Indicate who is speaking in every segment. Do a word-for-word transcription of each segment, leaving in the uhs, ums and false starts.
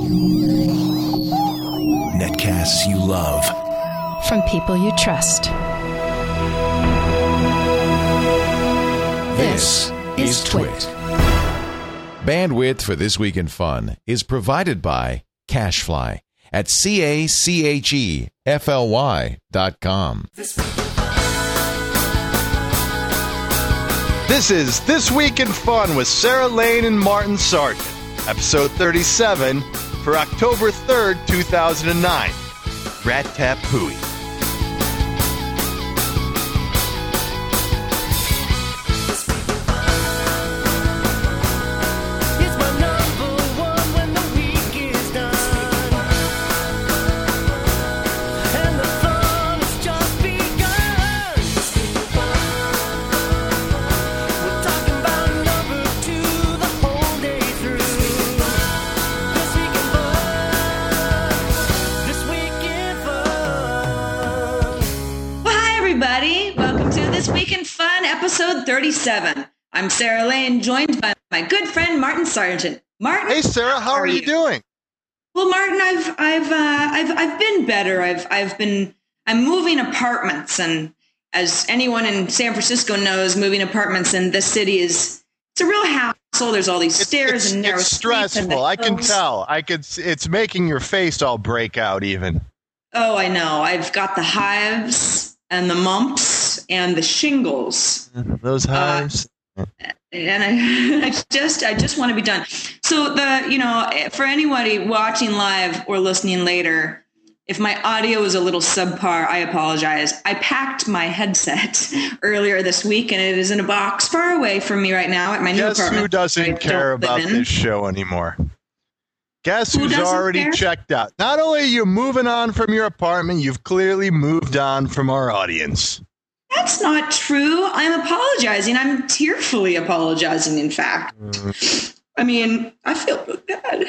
Speaker 1: Netcasts you love.
Speaker 2: From people you trust.
Speaker 1: This is Twit.
Speaker 3: Bandwidth for This Week in Fun is provided by CacheFly at C A C H E F L Y dot com.
Speaker 4: This is This Week in Fun with Sarah Lane and Martin Sargent, episode thirty-seven for October third, two thousand nine. Rat Tap Hooey.
Speaker 5: Episode thirty-seven. I'm Sarah Lane, joined by my good friend Martin Sargent. Martin,
Speaker 4: hey Sarah, how, how are, are you doing?
Speaker 5: Well, Martin, I've I've uh, I've I've been better. I've I've been I'm moving apartments, and as anyone in San Francisco knows, moving apartments in this city is it's a real hassle. There's all these
Speaker 4: it's,
Speaker 5: stairs
Speaker 4: it's,
Speaker 5: and narrow
Speaker 4: it's
Speaker 5: streets.
Speaker 4: stressful. I can tell. I could. It's making your face all break out, even.
Speaker 5: Oh, I know. I've got the hives and the mumps and the shingles.
Speaker 4: Those hives.
Speaker 5: Uh, and I, I just, I just want to be done. So the, you know, for anybody watching live or listening later, if my audio is a little subpar, I apologize. I packed my headset earlier this week, and it is in a box far away from me right now at my new
Speaker 4: Guess
Speaker 5: apartment.
Speaker 4: Who doesn't care about this show anymore? Guess
Speaker 5: Who
Speaker 4: who's already
Speaker 5: care?
Speaker 4: checked out? Not only are you moving on from your apartment, you've clearly moved on from our audience.
Speaker 5: That's not true. I'm apologizing. I'm tearfully apologizing, in fact. Mm. I mean, I feel really bad.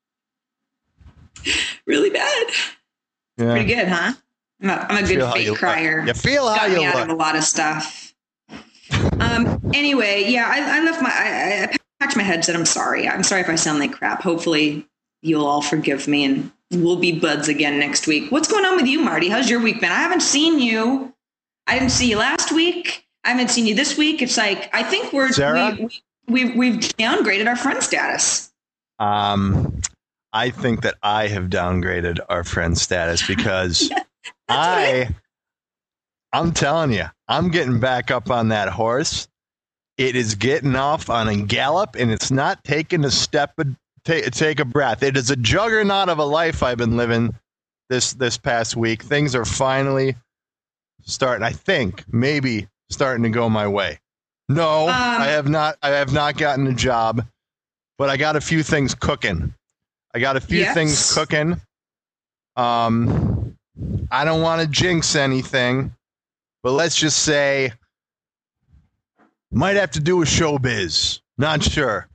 Speaker 5: Really bad. Yeah. Pretty good, huh? I'm a, I'm a good fake crier.
Speaker 4: You feel how
Speaker 5: Got
Speaker 4: you
Speaker 5: me
Speaker 4: look.
Speaker 5: out of a lot of stuff. Um. Anyway, yeah, I, I left my... I, I packed my headset. I'm sorry. I'm sorry if I sound like crap. Hopefully you'll all forgive me and we'll be buds again next week. What's going on with you, Marty? How's your week been? I haven't seen you. I didn't see you last week. I haven't seen you this week. It's like, I think we're,
Speaker 4: Sarah?
Speaker 5: we, we, we've, we've downgraded our friend status.
Speaker 4: Um, I think that I have downgraded our friend status because I, I'm telling you, I'm getting back up on that horse. It is getting off on a gallop, and it's not taking a step, take, take a breath. It is a juggernaut of a life I've been living this this past week. Things are finally starting, I think, maybe starting to go my way. No, um, I have not. I have not gotten a job, but I got a few things cooking. I got a few yes. things cooking. Um, I don't want to jinx anything, but let's just say. Might have to do with showbiz. Not sure.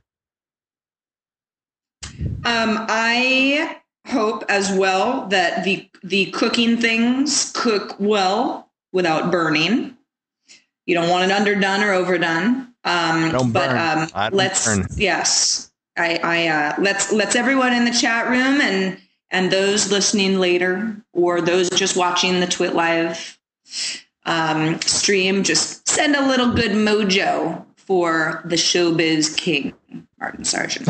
Speaker 5: Um, I hope as well that the the cooking things cook well without burning. You don't want it underdone or overdone. Um,
Speaker 4: don't
Speaker 5: but
Speaker 4: burn.
Speaker 5: Um, let's
Speaker 4: burn.
Speaker 5: yes, I, I uh, let's let's everyone in the chat room and and those listening later or those just watching the Twit Live um, stream, just send a little good mojo for the showbiz king, Martin Sargent.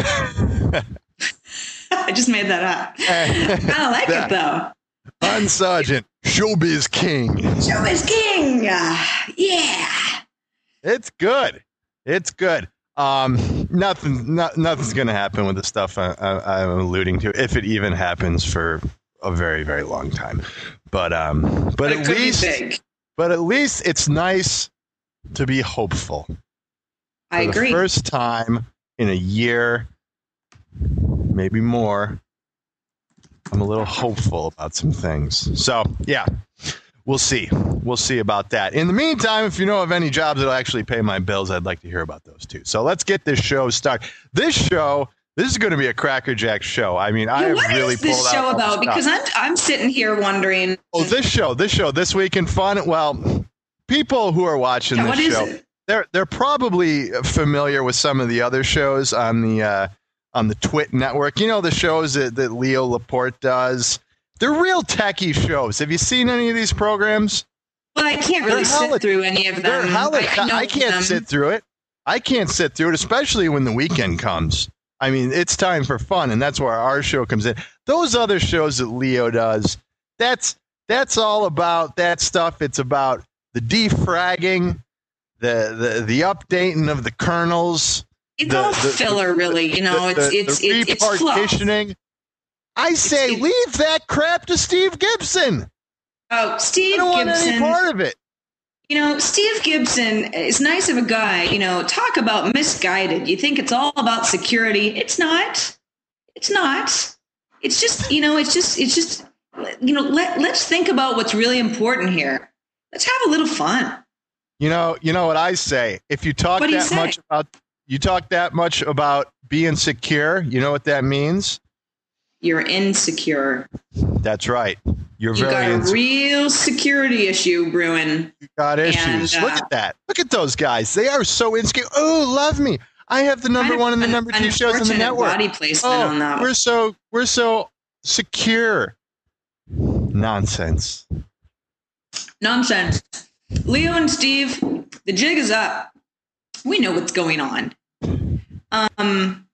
Speaker 5: I just made that up. I don't like it though.
Speaker 4: Martin Sargent, showbiz king.
Speaker 5: Showbiz king. Uh, yeah.
Speaker 4: It's good. It's good. Um, nothing, no, nothing's going to happen with the stuff I, I, I'm alluding to, if it even happens for a very, very long time. But, um, but,
Speaker 5: but
Speaker 4: at least, but at least it's nice to be hopeful.
Speaker 5: I
Speaker 4: for
Speaker 5: agree.
Speaker 4: The first time in a year, maybe more, I'm a little hopeful about some things. So, yeah, we'll see. We'll see about that. In the meantime, if you know of any jobs that'll actually pay my bills, I'd like to hear about those too. So let's get this show started. This show, this is going to be a crackerjack show. I mean, I
Speaker 5: yeah,
Speaker 4: have
Speaker 5: what
Speaker 4: really
Speaker 5: is this
Speaker 4: pulled
Speaker 5: show
Speaker 4: out
Speaker 5: about? Because I'm I'm sitting here wondering.
Speaker 4: Oh, this show, this show, This Week in Fun. Well, people who are watching
Speaker 5: yeah,
Speaker 4: this show, they're they're probably familiar with some of the other shows on the uh, on the Twit Network. You know, the shows that, that Leo Laporte does. They're real techie shows. Have you seen any of these programs?
Speaker 5: Well, I can't really
Speaker 4: They're hella-
Speaker 5: sit through any of
Speaker 4: They're
Speaker 5: them.
Speaker 4: hella-
Speaker 5: I, know
Speaker 4: I can't
Speaker 5: them.
Speaker 4: sit through it. I can't sit through it, especially when the weekend comes. I mean, it's time for fun, and that's where our show comes in. Those other shows that Leo does, that's that's all about that stuff. It's about the defragging, the the, the updating of the kernels.
Speaker 5: It's
Speaker 4: the,
Speaker 5: all
Speaker 4: the,
Speaker 5: filler, really. You know,
Speaker 4: the,
Speaker 5: it's
Speaker 4: the,
Speaker 5: it's
Speaker 4: the
Speaker 5: it's, it's fluff.
Speaker 4: repartitioning. I say,
Speaker 5: It's-
Speaker 4: leave that crap to Steve Gibson.
Speaker 5: Oh,
Speaker 4: I
Speaker 5: Steve
Speaker 4: don't want
Speaker 5: Gibson.
Speaker 4: any part of it.
Speaker 5: You know, Steve Gibson is nice of a guy. You know, talk about misguided. You think it's all about security. It's not. It's not. It's just, you know, it's just, it's just, you know, let, let's think about what's really important here. Let's have a little fun.
Speaker 4: You know, you know what I say. If you talk
Speaker 5: What do you
Speaker 4: that
Speaker 5: say?
Speaker 4: much about, you talk that much about being secure. You know what that means?
Speaker 5: You're insecure.
Speaker 4: That's right. You're
Speaker 5: You
Speaker 4: very
Speaker 5: got a
Speaker 4: insecure.
Speaker 5: real security issue brewing.
Speaker 4: You got issues.
Speaker 5: and, uh,
Speaker 4: Look at that. Look at those guys. They are so insecure. Oh, love me. I have the number
Speaker 5: Kind of
Speaker 4: one and the
Speaker 5: an
Speaker 4: number two shows on the
Speaker 5: unfortunate
Speaker 4: network.
Speaker 5: Body placement
Speaker 4: Oh,
Speaker 5: on that
Speaker 4: we're
Speaker 5: one.
Speaker 4: so we're so secure. Nonsense.
Speaker 5: Nonsense. Leo and Steve, the jig is up. We know what's going on. Um,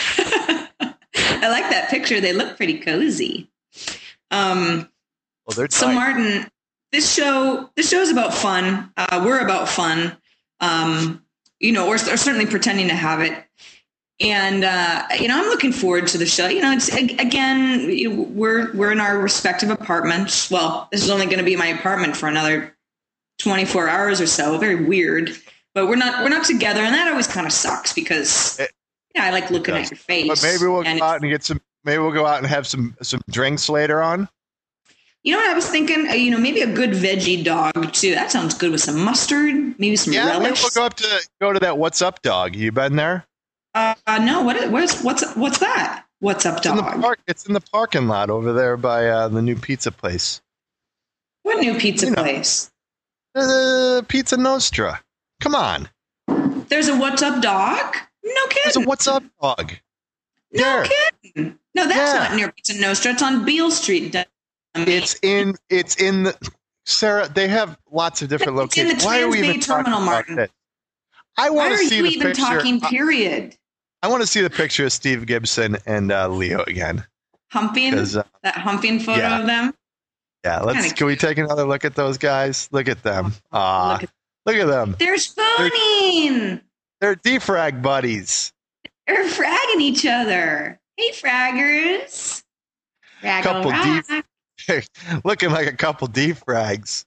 Speaker 5: I like that picture. They look pretty cozy. Um,
Speaker 4: Well, they're
Speaker 5: so
Speaker 4: tight.
Speaker 5: Martin, this show, this show is about fun. Uh, we're about fun. Um, you know, or, or certainly pretending to have it. And uh, you know, I'm looking forward to the show. You know, it's again, you know, we're we're in our respective apartments. Well, this is only going to be my apartment for another twenty-four hours or so. Very weird, but we're not we're not together, and that always kind of sucks because
Speaker 4: It-
Speaker 5: yeah, I like looking
Speaker 4: does.
Speaker 5: at your face.
Speaker 4: But maybe we'll
Speaker 5: and
Speaker 4: go out and get some. Maybe we'll go out and have some some drinks later on.
Speaker 5: you know what I was thinking? Uh, You know, maybe a good veggie dog too. That sounds good with some mustard, maybe some
Speaker 4: Yeah, maybe
Speaker 5: relish.
Speaker 4: we'll go up to go to that What's Up Dog. You been there?
Speaker 5: Uh, no, what is what's what's what's that? What's up,
Speaker 4: It's in the
Speaker 5: dog?
Speaker 4: park. It's in the parking lot over there by uh, the new pizza place.
Speaker 5: What new pizza
Speaker 4: You know.
Speaker 5: place?
Speaker 4: Uh, Pizza Nostra. Come on.
Speaker 5: There's a what's up, dog? No
Speaker 4: There's a
Speaker 5: kidding.
Speaker 4: What's Up Dog.
Speaker 5: No
Speaker 4: There.
Speaker 5: kidding. No, that's
Speaker 4: Yeah.
Speaker 5: not near Pizza Nostra. It's on Beale Street. dummy.
Speaker 4: It's in. It's in the. Sarah, they have lots of different
Speaker 5: It's in the
Speaker 4: locations. Why are we
Speaker 5: Trans Bay
Speaker 4: even talking
Speaker 5: Terminal,
Speaker 4: about
Speaker 5: Martin.
Speaker 4: this? I
Speaker 5: Why
Speaker 4: want
Speaker 5: are
Speaker 4: to see
Speaker 5: you
Speaker 4: the
Speaker 5: even
Speaker 4: picture.
Speaker 5: talking?
Speaker 4: I,
Speaker 5: Period.
Speaker 4: I want to see the picture of Steve Gibson and uh, Leo again.
Speaker 5: Humping
Speaker 4: 'Cause, uh,
Speaker 5: that humping photo
Speaker 4: yeah.
Speaker 5: of them.
Speaker 4: Yeah, let's.
Speaker 5: Kinda
Speaker 4: Can we take another look at those guys? Look at them. Ah,
Speaker 5: Look at-
Speaker 4: look at them.
Speaker 5: They're spooning.
Speaker 4: They're defrag buddies.
Speaker 5: They're fragging each other. Hey, fraggers. Fraggle
Speaker 4: Couple
Speaker 5: rock.
Speaker 4: deep- Looking like a couple defrags.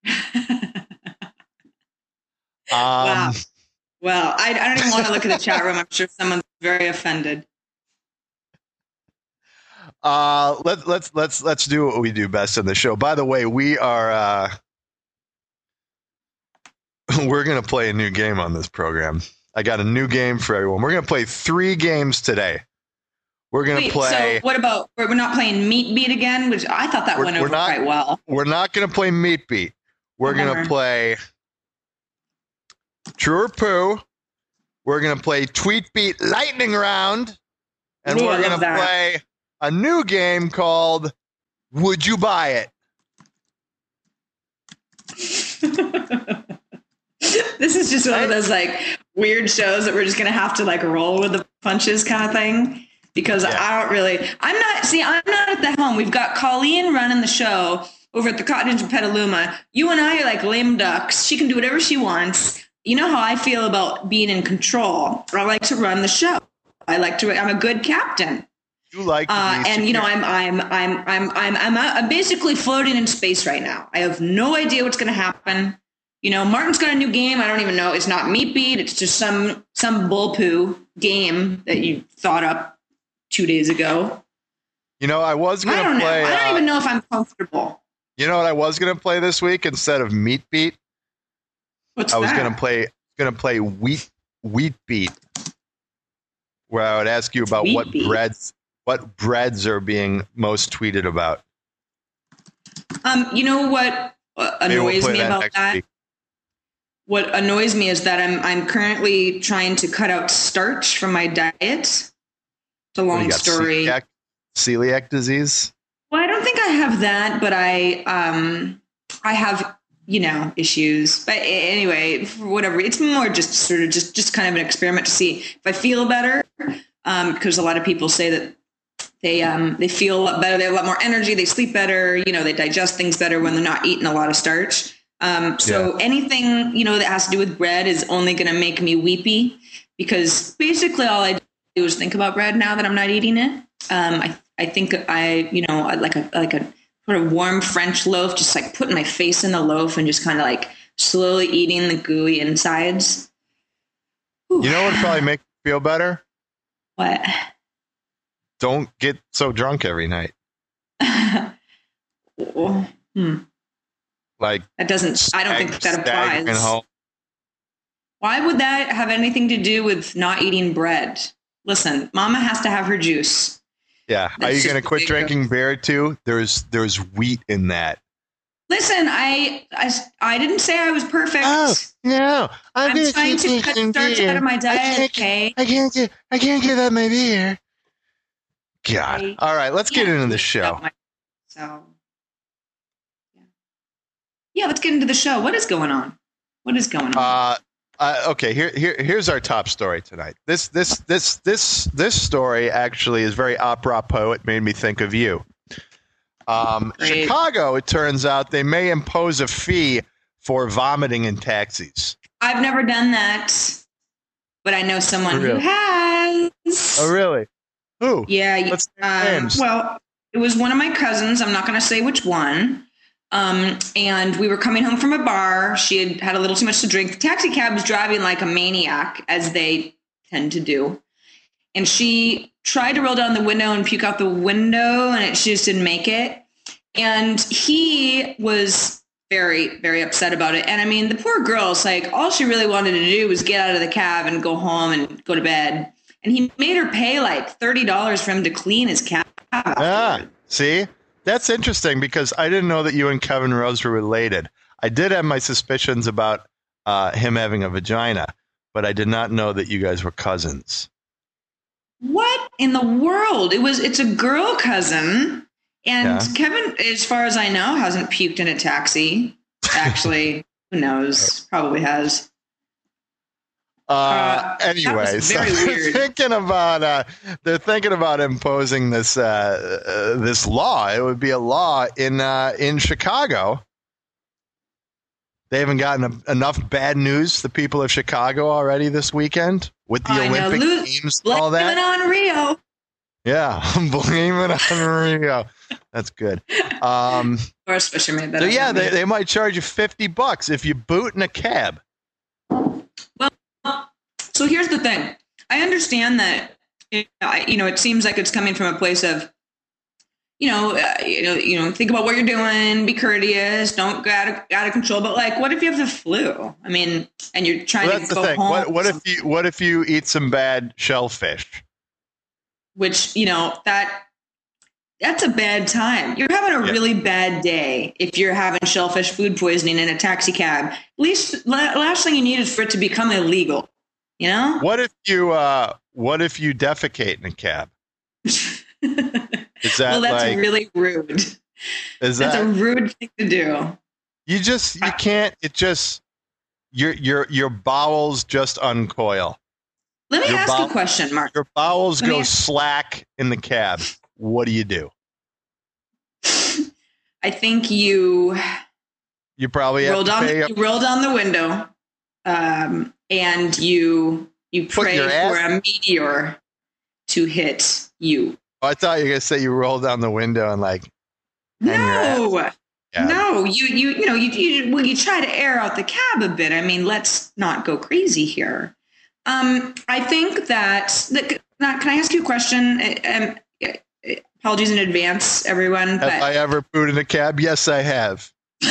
Speaker 4: Um,
Speaker 5: Wow. Well, I, I don't even want to look at the chat room. I'm sure someone's very offended.
Speaker 4: Uh, let, let's let's let's do what we do best on the show. By the way, we are uh, we're gonna play a new game on this program. I got a new game for everyone. We're gonna play three games today. We're gonna
Speaker 5: Wait,
Speaker 4: play.
Speaker 5: so what about, we're we're not playing Meat Beat again, which I thought that
Speaker 4: We're-
Speaker 5: went
Speaker 4: we're
Speaker 5: over
Speaker 4: not-
Speaker 5: quite well.
Speaker 4: We're not gonna play Meat Beat. We're gonna
Speaker 5: Remember.
Speaker 4: play True or Poo. We're gonna play Tweet Beat Lightning Round, and
Speaker 5: Ooh, I
Speaker 4: we're
Speaker 5: love
Speaker 4: gonna
Speaker 5: that.
Speaker 4: play a new game called Would You Buy It?
Speaker 5: This is just one of those like weird shows that we're just gonna have to like roll with the punches kind of thing, because
Speaker 4: Yeah.
Speaker 5: I don't really, I'm not, see, I'm not at the helm. We've got Colleen running the show over at the Cottage in Petaluma. You and I are like lame ducks. She can do whatever she wants. You know how I feel about being in control. I like to run the show. I like to, I'm a good captain.
Speaker 4: You like to
Speaker 5: Uh,
Speaker 4: be
Speaker 5: and you know,
Speaker 4: secure.
Speaker 5: I'm, I'm, I'm, I'm, I'm, I'm, I'm basically floating in space right now. I have no idea what's going to happen. You know, Martin's got a new game. I don't even know. It's not Meat Beat. It's just some, some bullpoo game that you thought up two days ago.
Speaker 4: You know, I was
Speaker 5: I
Speaker 4: gonna
Speaker 5: don't know.
Speaker 4: play.
Speaker 5: I don't
Speaker 4: uh,
Speaker 5: even know if I'm comfortable.
Speaker 4: You know what I was gonna play this week instead of Meat Beat?
Speaker 5: What's
Speaker 4: I was
Speaker 5: that?
Speaker 4: gonna play gonna play Wheat Wheat Beat, where I would ask you about
Speaker 5: Wheat
Speaker 4: what
Speaker 5: Beat.
Speaker 4: breads what breads are being most tweeted about.
Speaker 5: Um, you know what uh,
Speaker 4: Maybe we'll
Speaker 5: annoys
Speaker 4: play
Speaker 5: me
Speaker 4: that
Speaker 5: about
Speaker 4: next
Speaker 5: that?
Speaker 4: week.
Speaker 5: What annoys me is that I'm I'm currently trying to cut out starch from my diet It's a long
Speaker 4: What do you got,
Speaker 5: story.
Speaker 4: Celiac, celiac disease?
Speaker 5: Well, I don't think I have that, but I um I have, you know, issues. But anyway, for whatever, it's more just sort of just just kind of an experiment to see if I feel better. Um, because a lot of people say that they um they feel a lot better, they have a lot more energy, they sleep better, you know, they digest things better when they're not eating a lot of starch. Um, so yeah. anything, you know, that has to do with bread is only going to make me weepy, because basically all I do is think about bread now that I'm not eating it. Um, I I think I, you know, like a like a sort of warm French loaf, just like putting my face in the loaf and just kind of like slowly eating the gooey insides. Ooh.
Speaker 4: You know what would probably make you feel better?
Speaker 5: What?
Speaker 4: Don't get so drunk every night.
Speaker 5: oh, hmm.
Speaker 4: Like
Speaker 5: that doesn't. I don't think that applies.
Speaker 4: Home.
Speaker 5: Why would that have anything to do with not eating bread? Listen, Mama has to have her juice.
Speaker 4: Yeah. That's Are you going to quit drinking beer too? There's there's wheat in that.
Speaker 5: Listen, I I, I didn't say I was perfect.
Speaker 4: Oh no!
Speaker 5: I'm, I'm trying to cut starch out of my diet.
Speaker 4: I
Speaker 5: okay.
Speaker 4: I can't get I can't get that my beer. God. I, All right, let's get into the show.
Speaker 5: My, so. Yeah, let's get into the show. What is going on? What is going on?
Speaker 4: Uh, uh, okay, here, here, here's our top story tonight. This, this, this, this, this story actually is very apropos. It made me think of you. Um, Chicago, it turns out, they may impose a fee for vomiting in taxis.
Speaker 5: I've never done that, but I know someone
Speaker 4: really?
Speaker 5: who has.
Speaker 4: Oh, really? Who?
Speaker 5: Yeah.
Speaker 4: What's
Speaker 5: um, well, it was one of my cousins. I'm not going to say which one. Um, and we were coming home from a bar. She had had a little too much to drink. The taxi cab was driving like a maniac, as they tend to do. And she tried to roll down the window and puke out the window, and it, she just didn't make it. And he was very, very upset about it. And I mean, the poor girl's like, all she really wanted to do was get out of the cab and go home and go to bed. And he made her pay like thirty dollars for him to clean his cab.
Speaker 4: Ah, see? That's interesting, because I didn't know that you and Kevin Rose were related. I did have my suspicions about uh, him having a vagina, but I did not know that you guys were cousins.
Speaker 5: What in the world? It was. It's a girl cousin, and yeah. Kevin, as far as I know, hasn't puked in a taxi. Actually, who knows? Probably has.
Speaker 4: Uh, uh, anyway, so they're thinking about uh, they're thinking about imposing this uh, uh, this law. It would be a law in uh, in Chicago. They haven't gotten a, enough bad news. The people of Chicago already this weekend with the
Speaker 5: I
Speaker 4: Olympic
Speaker 5: know.
Speaker 4: Games,
Speaker 5: blame
Speaker 4: all that.
Speaker 5: Blame it on Rio.
Speaker 4: Yeah, blame it on Rio. That's good. Um,
Speaker 5: or especially made that.
Speaker 4: So yeah, they, they might charge you fifty bucks if you boot in a cab.
Speaker 5: Well. So here's the thing. I understand that, you know, it seems like it's coming from a place of, you know, uh, you know, you know, think about what you're doing, be courteous, don't go out of, out of control. But like, what if you have the flu? I mean, and you're trying
Speaker 4: well,
Speaker 5: to
Speaker 4: that's
Speaker 5: go
Speaker 4: the thing.
Speaker 5: home.
Speaker 4: What, what if you what if you eat some bad shellfish?
Speaker 5: Which, you know, that that's a bad time. You're having a yeah. really bad day if you're having shellfish food poisoning in a taxi cab. At least last thing you need is for it to become illegal. You know?
Speaker 4: What if you uh, what if you defecate in a cab? Is that
Speaker 5: well, that's
Speaker 4: like,
Speaker 5: really rude.
Speaker 4: Is
Speaker 5: that's
Speaker 4: that,
Speaker 5: a rude thing to do.
Speaker 4: You just you can't. It just your your your bowels just uncoil.
Speaker 5: Let me
Speaker 4: your
Speaker 5: ask
Speaker 4: bow-
Speaker 5: a question, Mark.
Speaker 4: Your bowels
Speaker 5: Let
Speaker 4: go
Speaker 5: ask-
Speaker 4: slack in the cab. What do you do?
Speaker 5: I think you.
Speaker 4: You probably have
Speaker 5: roll
Speaker 4: to
Speaker 5: down.
Speaker 4: pay
Speaker 5: The,
Speaker 4: up-
Speaker 5: you roll down the window. Um, and you you pray for a meteor to hit you.
Speaker 4: Oh, I thought you were gonna say you roll down the window and like
Speaker 5: no, yeah. no, you you you know you, you well you try to air out the cab a bit. I mean, let's not go crazy here. Um, I think that the, not, can I ask you a question? Um, apologies in advance, everyone.
Speaker 4: Have
Speaker 5: but,
Speaker 4: I ever pooed in a cab? Yes, I have.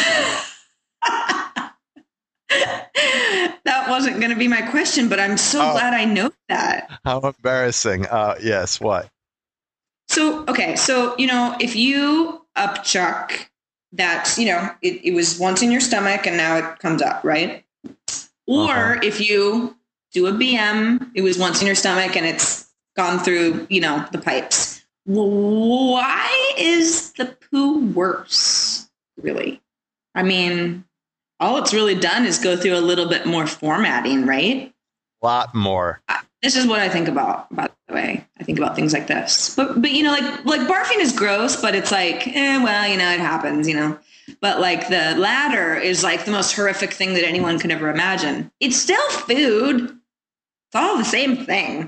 Speaker 5: That wasn't going to be my question, but I'm so oh, glad I know that.
Speaker 4: How embarrassing. Uh, yes, what?
Speaker 5: So, okay. So, you know, if you upchuck that, you know, it, it was once in your stomach and now it comes up, right? Or uh-huh. if you do a B M, it was once in your stomach and it's gone through, you know, the pipes. Why is the poo worse, really? I mean, all it's really done is go through a little bit more formatting, right?
Speaker 4: A lot more.
Speaker 5: Uh, this is what I think about, by the way. I think about things like this. But, but you know, like like barfing is gross, but it's like, eh, well, you know, it happens, you know. But like the latter is like the most horrific thing that anyone could ever imagine. It's still food. It's all the same thing.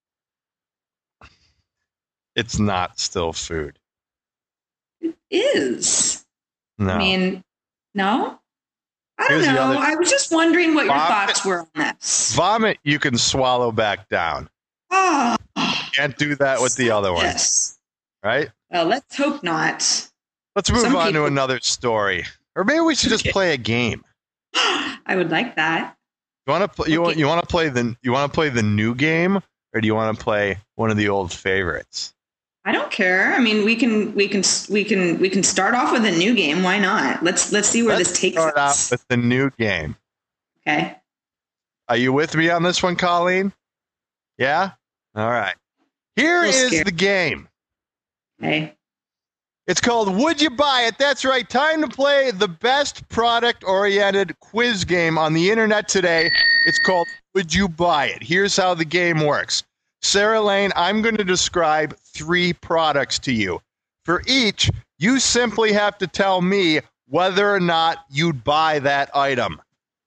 Speaker 4: It's not still food.
Speaker 5: It is.
Speaker 4: No.
Speaker 5: I mean, no? I don't
Speaker 4: Here's the
Speaker 5: know.
Speaker 4: other-
Speaker 5: I was just wondering what your
Speaker 4: Vomit-
Speaker 5: thoughts were on this.
Speaker 4: Vomit, you can swallow back down.
Speaker 5: Oh,
Speaker 4: Can't do that with the other one,
Speaker 5: yes.
Speaker 4: right?
Speaker 5: Well, let's hope not.
Speaker 4: Let's move
Speaker 5: Some
Speaker 4: on
Speaker 5: people-
Speaker 4: to another story. Or maybe we should just
Speaker 5: Okay.
Speaker 4: play a game.
Speaker 5: I would like that.
Speaker 4: You want to pl- you
Speaker 5: Okay.
Speaker 4: want you want to play the you want to play the new game, or do you want to play one of the old favorites?
Speaker 5: I don't care. I mean, we can we can we can we can start off with a new game. Why not? Let's let's see where
Speaker 4: Let's
Speaker 5: this takes
Speaker 4: start
Speaker 5: us.
Speaker 4: out with the new game.
Speaker 5: Okay.
Speaker 4: Are you with me on this one, Colleen? Yeah? All right. Here
Speaker 5: A little
Speaker 4: is
Speaker 5: scared.
Speaker 4: the game.
Speaker 5: Okay.
Speaker 4: It's called Would You Buy It? That's right. Time to play the best product-oriented quiz game on the internet today. It's called Would You Buy It? Here's how the game works. Sarah Lane, I'm going to describe three products to you. For each, you simply have to tell me whether or not you'd buy that item.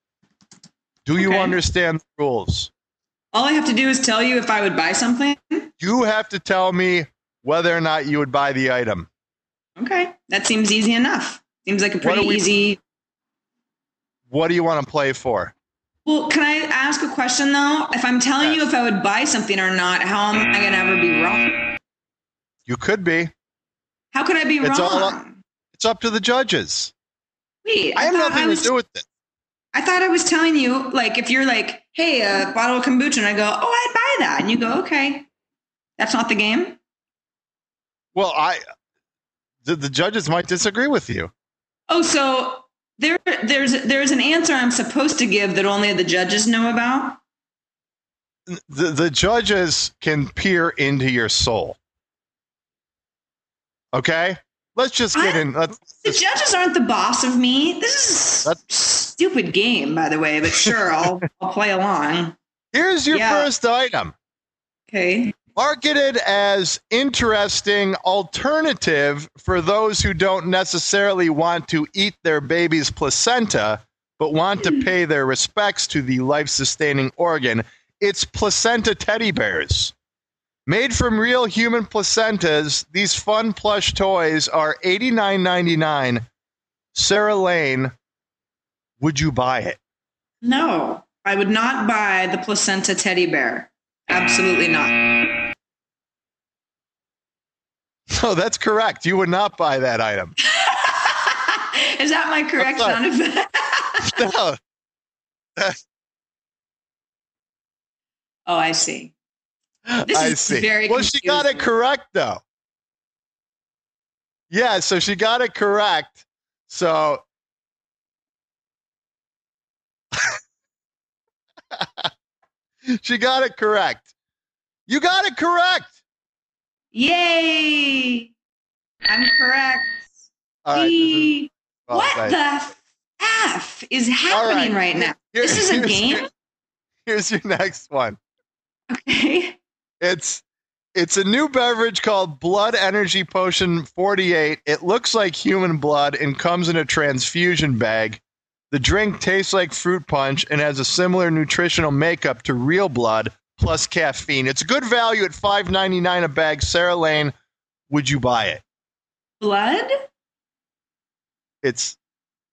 Speaker 4: Do you
Speaker 5: Okay.
Speaker 4: understand the rules?
Speaker 5: All I have to do is tell you if I would buy something.
Speaker 4: You have to tell me whether or not you would buy the item.
Speaker 5: Okay. That seems easy enough. Seems like a
Speaker 4: What
Speaker 5: pretty
Speaker 4: do we-
Speaker 5: easy.
Speaker 4: What do you want to play for?
Speaker 5: Well, can I ask a question though? If I'm telling you
Speaker 4: Yes.
Speaker 5: if I would buy something or not, how am I going to ever be wrong?
Speaker 4: You could be.
Speaker 5: How could I be
Speaker 4: It's
Speaker 5: wrong?
Speaker 4: all up- It's up to the judges.
Speaker 5: Wait,
Speaker 4: I have
Speaker 5: thought
Speaker 4: nothing
Speaker 5: I was,
Speaker 4: to do with it.
Speaker 5: I thought I was telling you, like, if you're like, hey, a bottle of kombucha, and I go, oh, I'd buy that. And you go, okay. That's not the game?
Speaker 4: Well, I the, the judges might disagree with you.
Speaker 5: Oh, so there, there's there's an answer I'm supposed to give that only the judges know about?
Speaker 4: The the judges can peer into your soul. Okay? Let's just get
Speaker 5: I-
Speaker 4: in. Let's
Speaker 5: The
Speaker 4: just,
Speaker 5: judges aren't the boss of me. This is a
Speaker 4: That's-
Speaker 5: stupid game, by the way, but sure, I'll, I'll play along.
Speaker 4: here's your
Speaker 5: Yeah.
Speaker 4: first item.
Speaker 5: Okay.
Speaker 4: Marketed as interesting alternative for those who don't necessarily want to eat their baby's placenta, but want to pay their respects to the life-sustaining organ. It's placenta teddy bears. Made from real human placentas, these fun plush toys are eighty-nine ninety-nine. Sarah Lane, would you buy it?
Speaker 5: No, I would not buy the placenta teddy bear. Absolutely not.
Speaker 4: No, that's correct. You would not buy that item.
Speaker 5: Is that my correct
Speaker 4: sorry.
Speaker 5: sound effect?
Speaker 4: No.
Speaker 5: Oh, I see. This
Speaker 4: I
Speaker 5: is
Speaker 4: see.
Speaker 5: very
Speaker 4: well, she got it
Speaker 5: confusing.
Speaker 4: correct, though. Yeah, so she got it correct. So she got it correct. You got it correct.
Speaker 5: Yay! I'm correct.
Speaker 4: All right. This is,
Speaker 5: Gee,
Speaker 4: well,
Speaker 5: what
Speaker 4: thanks.
Speaker 5: the F is
Speaker 4: All
Speaker 5: happening
Speaker 4: right.
Speaker 5: right now?
Speaker 4: Here-
Speaker 5: This is a
Speaker 4: here's
Speaker 5: game?
Speaker 4: your- here's your next one.
Speaker 5: Okay.
Speaker 4: It's it's a new beverage called Blood Energy Potion forty-eight. It looks like human blood and comes in a transfusion bag. The drink tastes like fruit punch and has a similar nutritional makeup to real blood plus caffeine. It's good value at five ninety-nine a bag. Sarah Lane, would you buy it?
Speaker 5: Blood?
Speaker 4: It's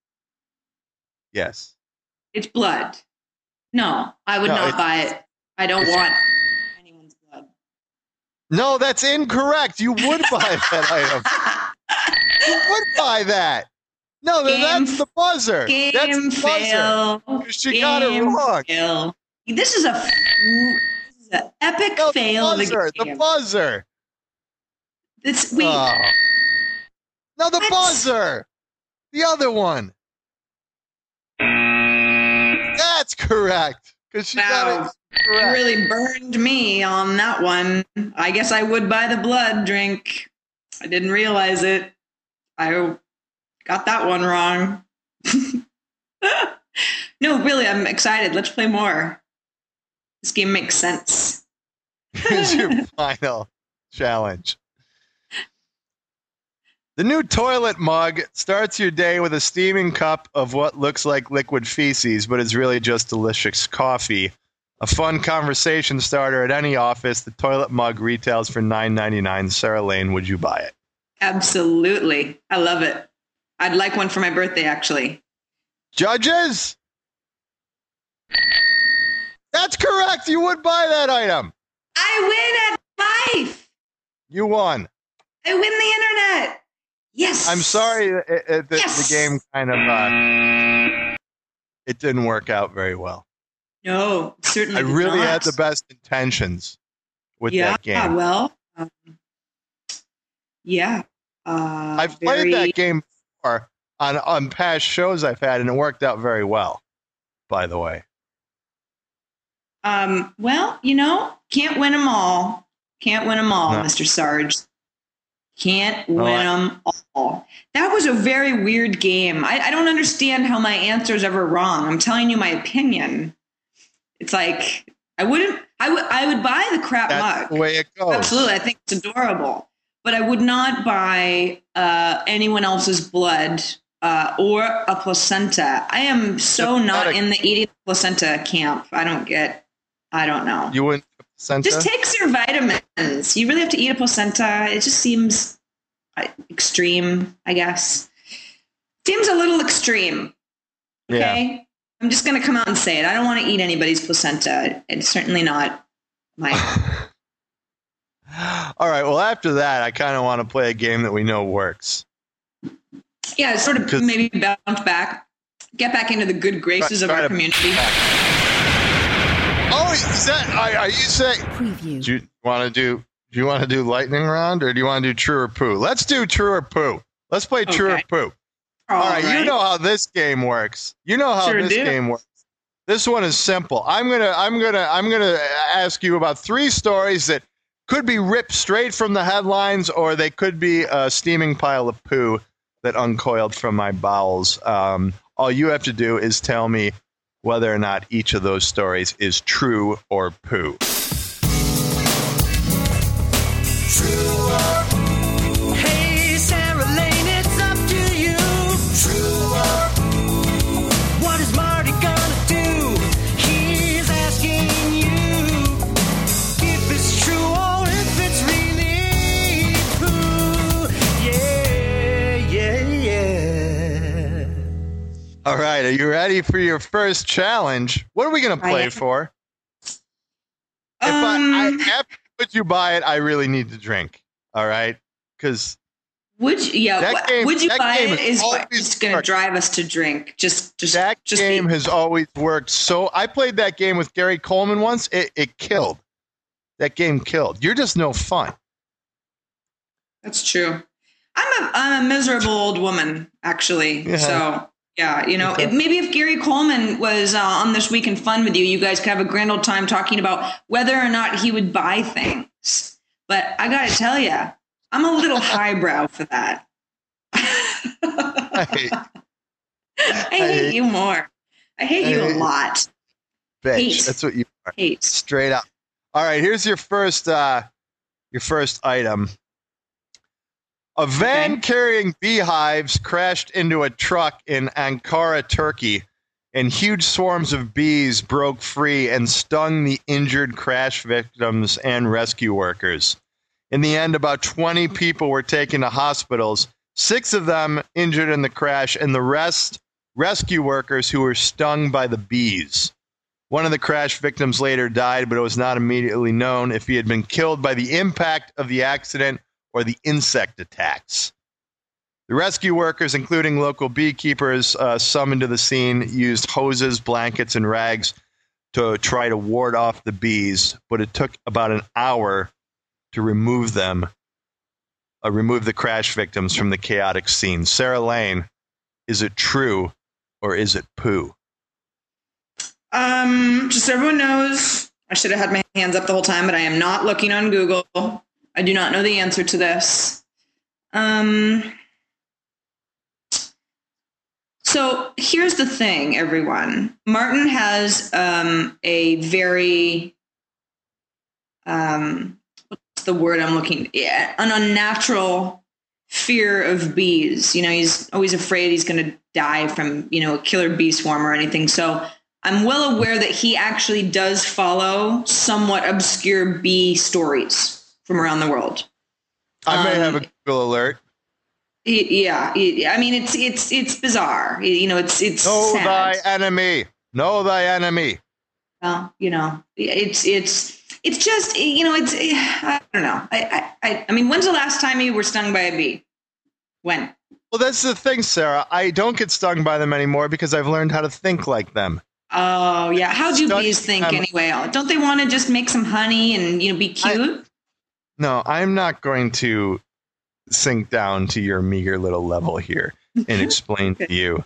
Speaker 4: yes.
Speaker 5: It's blood. No, I would
Speaker 4: No,
Speaker 5: not
Speaker 4: it's-
Speaker 5: buy it. I don't
Speaker 4: it's-
Speaker 5: want anyone's blood.
Speaker 4: No, that's incorrect. You would buy that item. You would buy that. No,
Speaker 5: Game-
Speaker 4: that's the buzzer.
Speaker 5: Game
Speaker 4: that's the buzzer.
Speaker 5: fail.
Speaker 4: She got it
Speaker 5: Game
Speaker 4: wrong.
Speaker 5: fail. This is a f- this is an epic
Speaker 4: No, the
Speaker 5: fail of
Speaker 4: buzzer.
Speaker 5: the
Speaker 4: The
Speaker 5: game.
Speaker 4: buzzer.
Speaker 5: It's we.
Speaker 4: Oh. No, the
Speaker 5: What?
Speaker 4: buzzer. The other one. That's correct. Because she got
Speaker 5: Wow.
Speaker 4: it.
Speaker 5: You really burned me on that one. I guess I would buy the blood drink. I didn't realize it. I got that one wrong. No, really, I'm excited. Let's play more. This game makes sense.
Speaker 4: Here's your final challenge. The new toilet mug starts your day with a steaming cup of what looks like liquid feces, but is really just delicious coffee. A fun conversation starter at any office. The toilet mug retails for nine ninety-nine. Sarah Lane, would you buy it?
Speaker 5: Absolutely. I love it. I'd like one for my birthday, actually.
Speaker 4: Judges? That's correct. You would buy that item.
Speaker 5: I win at life.
Speaker 4: You won.
Speaker 5: I win the internet. Yes.
Speaker 4: I'm sorry it, it, the,
Speaker 5: yes.
Speaker 4: the game kind of, uh, it didn't work out very well.
Speaker 5: No, certainly
Speaker 4: I really
Speaker 5: not.
Speaker 4: had the best intentions with
Speaker 5: yeah,
Speaker 4: that game.
Speaker 5: Yeah, well, um, yeah. Uh,
Speaker 4: I've played
Speaker 5: very...
Speaker 4: that game before on, on past shows I've had, and it worked out very well, by the way.
Speaker 5: Um, well, you know, can't win them all. Can't win them all,
Speaker 4: No.
Speaker 5: Mister Sarge. Can't
Speaker 4: No,
Speaker 5: win
Speaker 4: I-
Speaker 5: them all. That was a very weird game. I, I don't understand how my answer is ever wrong. I'm telling you my opinion. It's like I wouldn't. I would. I would buy the crap
Speaker 4: That's
Speaker 5: mug.
Speaker 4: the way it goes.
Speaker 5: Absolutely, I think it's adorable. But I would not buy uh, anyone else's blood uh, or a placenta. I am so
Speaker 4: That's
Speaker 5: not
Speaker 4: not a-
Speaker 5: in the eating placenta camp. I don't get. I don't know.
Speaker 4: You wouldn't placenta?
Speaker 5: Just takes your vitamins. You really have to eat a placenta. It just seems uh, extreme, I guess. Seems a little extreme. Okay.
Speaker 4: Yeah.
Speaker 5: I'm just going to come out and say it. I don't want to eat anybody's placenta. It's certainly not mine.
Speaker 4: All right. Well, after that, I kind of want to play a game that we know works.
Speaker 5: Yeah, sort of
Speaker 4: 'Cause-
Speaker 5: maybe bounce back, get back into the good graces
Speaker 4: Try-
Speaker 5: of
Speaker 4: try
Speaker 5: our
Speaker 4: to-
Speaker 5: community.
Speaker 4: Oh, is that? Are, are you saying?
Speaker 2: Preview.
Speaker 4: Do you want to do? Do you want to do lightning round, or do you want to do true or poo? Let's do true or poo. Let's play true or
Speaker 5: Okay.
Speaker 4: poo. All right, you know how this game works. You know how
Speaker 5: Sure
Speaker 4: this
Speaker 5: do.
Speaker 4: game works. This one is simple. I'm gonna, I'm gonna, I'm gonna ask you about three stories that could be ripped straight from the headlines, or they could be a steaming pile of poo that uncoiled from my bowels. Um, all you have to do is tell me whether or not each of those stories is true or poo.
Speaker 6: Hey, Sarah Lane, it's up to you. True or what is Marty gonna do? He's asking you if it's true or if it's really poo. Yeah, yeah, yeah.
Speaker 4: All right, are you ready for your first challenge? What are we going to
Speaker 5: I
Speaker 4: play
Speaker 5: am.
Speaker 4: for? If
Speaker 5: Um,
Speaker 4: I, I after you buy it, I really need to drink. All right, because
Speaker 5: would you, yeah,
Speaker 4: that
Speaker 5: wha-
Speaker 4: game-
Speaker 5: would you
Speaker 4: that
Speaker 5: buy
Speaker 4: game
Speaker 5: it?
Speaker 4: is
Speaker 5: Is what
Speaker 4: always
Speaker 5: it's going to
Speaker 4: dark.
Speaker 5: drive us to drink? Just, just,
Speaker 4: that
Speaker 5: just
Speaker 4: game
Speaker 5: be,
Speaker 4: has always worked. So I played that game with Gary Coleman once. It, it killed. That game killed. You're just no fun.
Speaker 5: That's true. I'm a, I'm a miserable old woman, actually.
Speaker 4: Yeah.
Speaker 5: So yeah, you know,
Speaker 4: Okay.
Speaker 5: if, maybe if Gary Coleman was uh, on This Week in Fun with you, you guys could have a grand old time talking about whether or not he would buy things. But I got to tell you, I'm a little highbrow for that.
Speaker 4: I hate
Speaker 5: I hate you more. I hate you
Speaker 4: I
Speaker 5: a
Speaker 4: hate-
Speaker 5: lot.
Speaker 4: bitch.
Speaker 5: Hate.
Speaker 4: That's what you are.
Speaker 5: Hate.
Speaker 4: Straight up. All right, here's your first uh your first item. A van
Speaker 5: Okay.
Speaker 4: carrying beehives crashed into a truck in Ankara, Turkey, and huge swarms of bees broke free and stung the injured crash victims and rescue workers. In the end, about twenty people were taken to hospitals, six of them injured in the crash, and the rest rescue workers who were stung by the bees. One of the crash victims later died, but it was not immediately known if he had been killed by the impact of the accident or the insect attacks. The rescue workers, including local beekeepers, uh, summoned to the scene, used hoses, blankets, and rags to try to ward off the bees, but it took about an hour to remove them, uh, remove the crash victims from the chaotic scene. Sarah Lane, is it true or is it poo?
Speaker 5: Um, just so everyone knows, I should have had my hands up the whole time, but I am not looking on Google. I do not know the answer to this. Um, so here's the thing, everyone. Martin has um, a very, um, what's the word I'm looking, yeah, an unnatural fear of bees. You know, he's always afraid he's going to die from, you know, a killer bee swarm or anything. So I'm well aware that he actually does follow somewhat obscure bee stories from around the world.
Speaker 4: I may
Speaker 5: Um,
Speaker 4: have a Google alert.
Speaker 5: He- yeah, he- I mean, it's it's it's bizarre. You know, it's it's
Speaker 4: Know
Speaker 5: sad.
Speaker 4: thy enemy. Know thy enemy.
Speaker 5: Well, you know, it's it's it's just, you know, it's I don't know. I I I mean, when's the last time you were stung by a bee? When?
Speaker 4: Well, that's the thing, Sarah. I don't get stung by them anymore because I've learned how to think like them.
Speaker 5: Oh yeah, how do
Speaker 4: Stung
Speaker 5: bees think
Speaker 4: them-
Speaker 5: anyway? Don't they want to just make some honey and, you know, be cute?
Speaker 4: No, I'm not going to sink down to your meager little level here and explain to you.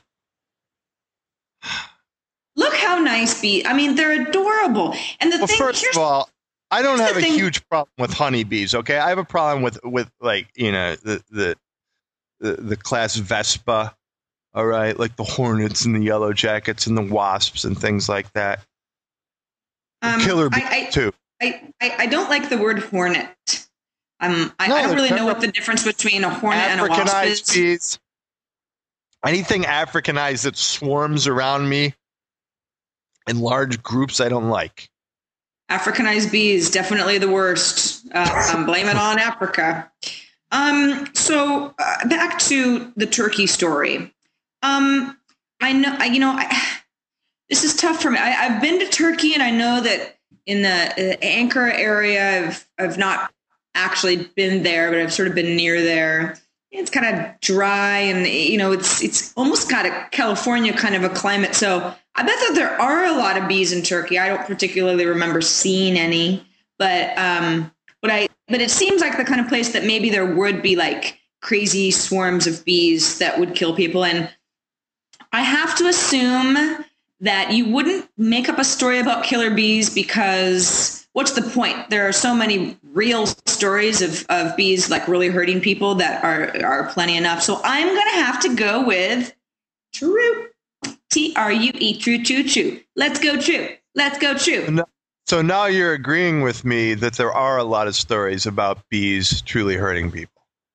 Speaker 5: Look how nice bees. I mean, they're adorable. And the
Speaker 4: Well,
Speaker 5: thing,
Speaker 4: first
Speaker 5: here's
Speaker 4: of all, I don't
Speaker 5: here's
Speaker 4: have
Speaker 5: the
Speaker 4: a
Speaker 5: thing-
Speaker 4: huge problem with honeybees. Okay, I have a problem with with like you know the the the, the class Vespa. All right, like the hornets and the yellow jackets and the wasps and things like that.
Speaker 5: um,
Speaker 4: Killer bees
Speaker 5: I, I,
Speaker 4: too.
Speaker 5: I, I, I don't like the word hornet. Um, I,
Speaker 4: No,
Speaker 5: I don't
Speaker 4: they're
Speaker 5: really know
Speaker 4: terrible.
Speaker 5: what the difference between a hornet and a wasp
Speaker 4: Africanized
Speaker 5: is.
Speaker 4: bees. Anything Africanized that swarms around me in large groups, I don't like.
Speaker 5: Africanized bees, definitely the worst. Uh, um, blame it on Africa. Um, so uh, back to the turkey story. Um, I know, I, you know, I, this is tough for me. I, I've been to Turkey, and I know that in the uh, Ankara area, I've I've not actually been there, but I've sort of been near there. It's kind of dry, and you know, it's it's almost got a California kind of a climate. So I bet that there are a lot of bees in Turkey. I don't particularly remember seeing any, but um, but I but it seems like the kind of place that maybe there would be like crazy swarms of bees that would kill people. And I have to assume that you wouldn't make up a story about killer bees because what's the point? There are so many real stories of, of bees like really hurting people that are, are plenty enough. So I'm going to have to go with true. T R U E, true, true, true. Let's go true. Let's go true.
Speaker 4: No, so now you're agreeing with me that there are a lot of stories about bees truly hurting people.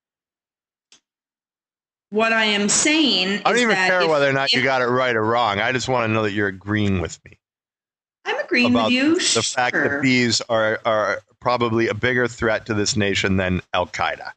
Speaker 5: What I am saying is
Speaker 4: I don't even
Speaker 5: that
Speaker 4: care
Speaker 5: if-
Speaker 4: whether or not
Speaker 5: if-
Speaker 4: you got it right or wrong. I just want to know that you're agreeing with me
Speaker 5: I'm agreeing
Speaker 4: about
Speaker 5: with you.
Speaker 4: the fact
Speaker 5: Sure.
Speaker 4: that bees are, are probably a bigger threat to this nation than Al Qaeda.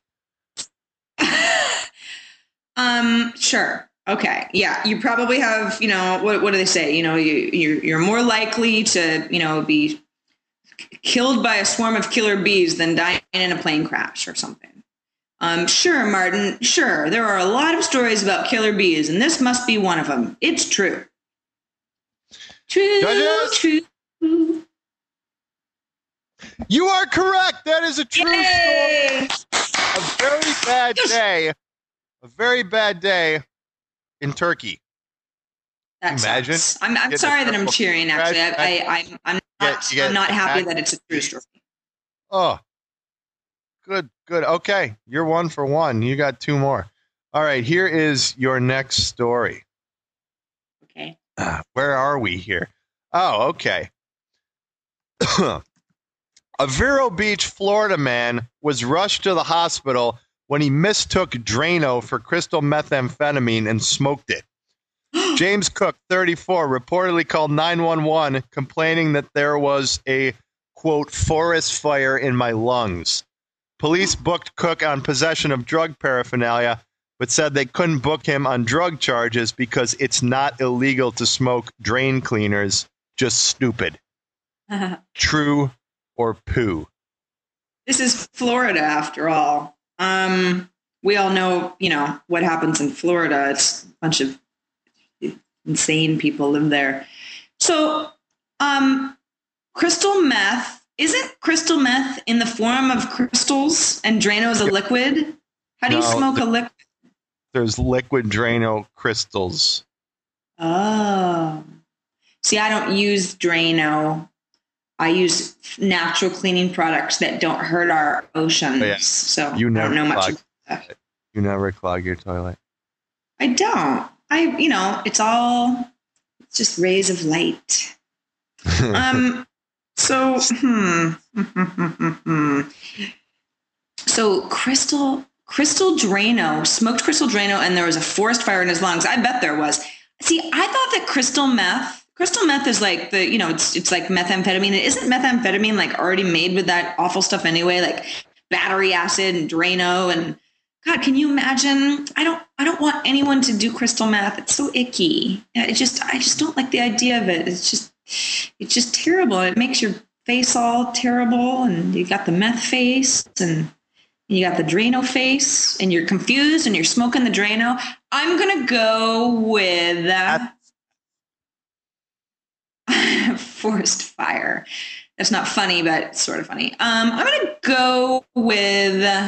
Speaker 5: um, sure. Okay. Yeah. You probably have, you know, what, what do they say? You know, you, you're, you're more likely to, you know, be killed by a swarm of killer bees than dying in a plane crash or something. Um, sure, Martin. Sure. There are a lot of stories about killer bees, and this must be one of them. It's true. True.
Speaker 4: Judges?
Speaker 5: True.
Speaker 4: You are correct. That is a true
Speaker 5: Yay!
Speaker 4: story. A very bad
Speaker 5: Yes.
Speaker 4: day. A very bad day in Turkey.
Speaker 5: That
Speaker 4: Imagine
Speaker 5: sucks. I'm, I'm
Speaker 4: getting
Speaker 5: sorry
Speaker 4: a
Speaker 5: that I'm
Speaker 4: purple
Speaker 5: cheering. Actually, I,
Speaker 4: crash.
Speaker 5: I, I'm, I'm
Speaker 4: You
Speaker 5: not.
Speaker 4: get- you get
Speaker 5: I'm not happy
Speaker 4: attacked.
Speaker 5: that it's a true story.
Speaker 4: Oh, good, good. Okay, you're one for one. You got two more. All right, here is your next story.
Speaker 5: Okay.
Speaker 4: Ah, where are we here? Oh, okay. A Vero Beach, Florida man was rushed to the hospital when he mistook Drano for crystal methamphetamine and smoked it. James Cook, thirty-four, reportedly called nine one one complaining that there was a, quote, forest fire in my lungs. Police booked Cook on possession of drug paraphernalia, but said they couldn't book him on drug charges because it's not illegal to smoke drain cleaners. Just stupid. True or poo?
Speaker 5: This is Florida, after all. Um, we all know, you know, what happens in Florida. It's a bunch of insane people live there. So, um, crystal meth, isn't crystal meth in the form of crystals and Drano is a liquid? How do you
Speaker 4: No,
Speaker 5: smoke
Speaker 4: the-
Speaker 5: a liquid?
Speaker 4: There's liquid Drano crystals.
Speaker 5: Oh. See, I don't use Drano. I use natural cleaning products that don't hurt our oceans.
Speaker 4: Oh, yeah.
Speaker 5: So
Speaker 4: You
Speaker 5: I
Speaker 4: never
Speaker 5: don't know much
Speaker 4: clog,
Speaker 5: about that.
Speaker 4: You never clog your toilet.
Speaker 5: I don't. I, you know, it's all, it's just rays of light. um, so, hmm. So Crystal, Crystal Drano, smoked Crystal Drano, and there was a forest fire in his lungs. I bet there was. See, I thought that crystal meth, crystal meth is like the, you know, it's it's like methamphetamine. Isn't methamphetamine like already made with that awful stuff anyway, like battery acid and Drano and God, can you imagine? I don't, I don't want anyone to do crystal meth. It's so icky. It just, I just don't like the idea of it. It's just, it's just terrible. It makes your face all terrible, and you got the meth face, and you got the Drano face, and you're confused, and you're smoking the Drano. I'm gonna go with uh, forest fire. That's not funny, but it's sort of funny. Um, I'm gonna go with. Uh,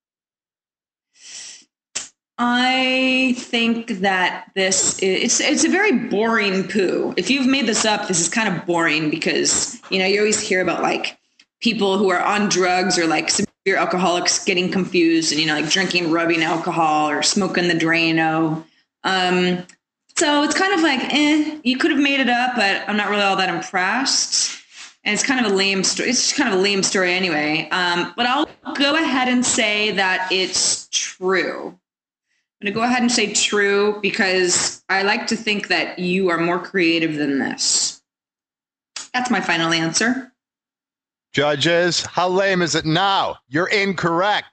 Speaker 5: I think that this is, it's it's a very boring poo. If you've made this up, this is kind of boring because, you know, you always hear about like people who are on drugs or like severe alcoholics getting confused and, you know, like drinking rubbing alcohol or smoking the Drano. Um, so it's kind of like, eh, you could have made it up, but I'm not really all that impressed. And it's kind of a lame story. It's kind of a lame story anyway. Um, but I'll go ahead and say that it's true. I'm going to go ahead and say true because I like to think that you are more creative than this. That's my final answer.
Speaker 4: Judges, how lame is it now? You're incorrect.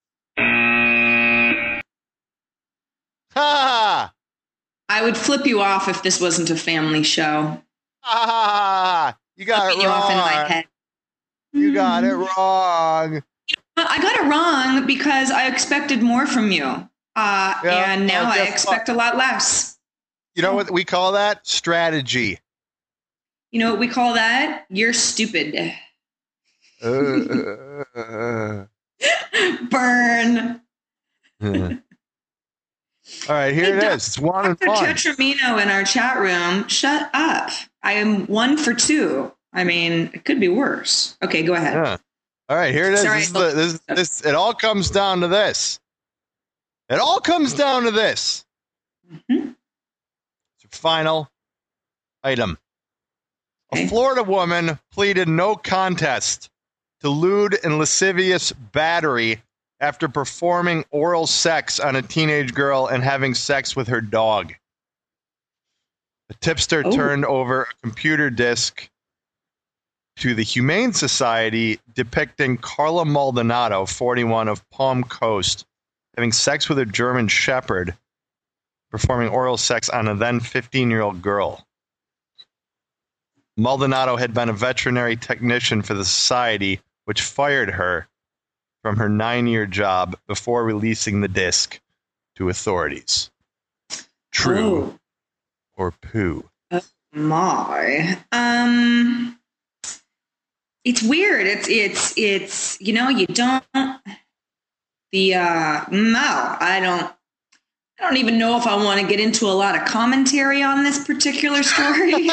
Speaker 4: Ha!
Speaker 5: I would flip you off if this wasn't a family show.
Speaker 4: Ha! You got
Speaker 5: Flipping
Speaker 4: it
Speaker 5: you off in my
Speaker 4: wrong.
Speaker 5: head.
Speaker 4: You got it wrong.
Speaker 5: I got it wrong because I expected more from you. Uh,
Speaker 4: Yeah,
Speaker 5: and now
Speaker 4: well,
Speaker 5: I
Speaker 4: guess
Speaker 5: expect a lot less.
Speaker 4: You know what we call that? Strategy.
Speaker 5: You know what we call that? You're stupid.
Speaker 4: Uh, uh, uh,
Speaker 5: Burn.
Speaker 4: uh. All right, here
Speaker 5: Hey,
Speaker 4: it
Speaker 5: Doc-
Speaker 4: is. It's one and
Speaker 5: Doctor
Speaker 4: one.
Speaker 5: Tetramino in our chat room, shut up. I am one for two. I mean, it could be worse. Okay, go ahead.
Speaker 4: Yeah. All right, here it is.
Speaker 5: Sorry.
Speaker 4: This is the, this, this, it all comes down to this. It all comes down to this.
Speaker 5: Mm-hmm.
Speaker 4: It's your final item.
Speaker 5: Okay.
Speaker 4: A Florida woman pleaded no contest to lewd and lascivious battery after performing oral sex on a teenage girl and having sex with her dog. The tipster
Speaker 5: Oh.
Speaker 4: turned over a computer disk to the Humane Society depicting Carla Maldonado, forty-one, of Palm Coast, having sex with a German Shepherd, performing oral sex on a then fifteen-year-old girl. Maldonado had been a veterinary technician for the society, which fired her from her nine-year job before releasing the disc to authorities. True
Speaker 5: Oh.
Speaker 4: or poo?
Speaker 5: My. Um it's weird. It's it's it's you know, you don't the uh no, I don't I don't even know if I want to get into a lot of commentary on this particular story.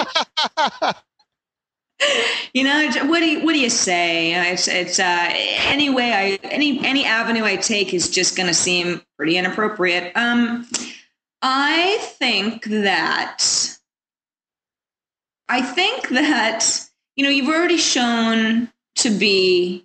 Speaker 5: You know, what do you, what do you say? It's it's uh any way I any any avenue I take is just going to seem pretty inappropriate. Um I think that I think that, you know, you've already shown to be,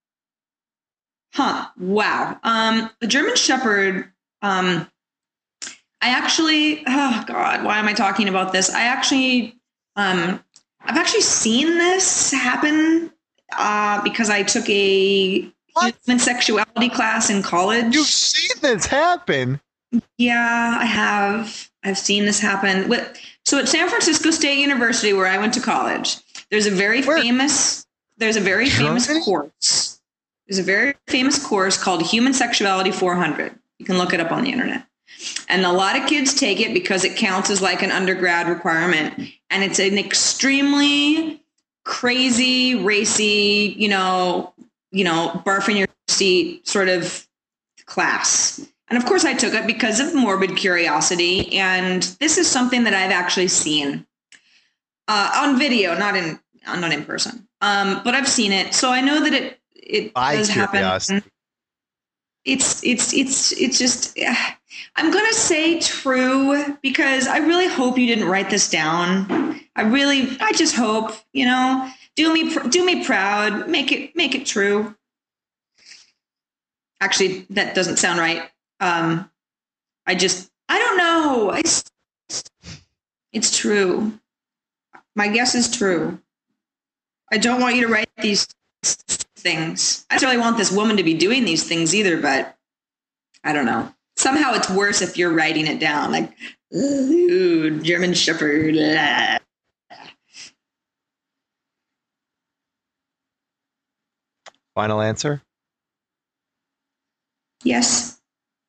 Speaker 5: huh, wow. Um, the German Shepherd, um, I actually, oh God, why am I talking about this? I actually, um, I've actually seen this happen uh, because I took a
Speaker 4: What?
Speaker 5: human sexuality class in college.
Speaker 4: You've seen this happen?
Speaker 5: Yeah, I have. I've seen this happen. With, so at San Francisco State University, where I went to college, there's a very
Speaker 4: Where?
Speaker 5: famous, there's a very famous
Speaker 4: Germany?
Speaker 5: course. There's a very famous course called Human Sexuality four hundred. You can look it up on the internet. And a lot of kids take it because it counts as like an undergrad requirement. And it's an extremely crazy, racy, you know, you know, barf in your seat sort of class. And of course I took it because of morbid curiosity. And this is something that I've actually seen uh, on video, not in, not in person. Um, but I've seen it, so I know that it it
Speaker 4: By
Speaker 5: does happen.
Speaker 4: curiosity.
Speaker 5: It's it's it's it's just. I'm gonna say true because I really hope you didn't write this down. I really, I just hope, you know, do me pr- do me proud, make it make it true. Actually, that doesn't sound right. Um, I just, I don't know. It's, it's true. My guess is true. I don't want you to write these things. I don't really want this woman to be doing these things either, but I don't know. Somehow it's worse if you're writing it down, like, ooh, German Shepherd. Blah.
Speaker 4: Final answer?
Speaker 5: Yes.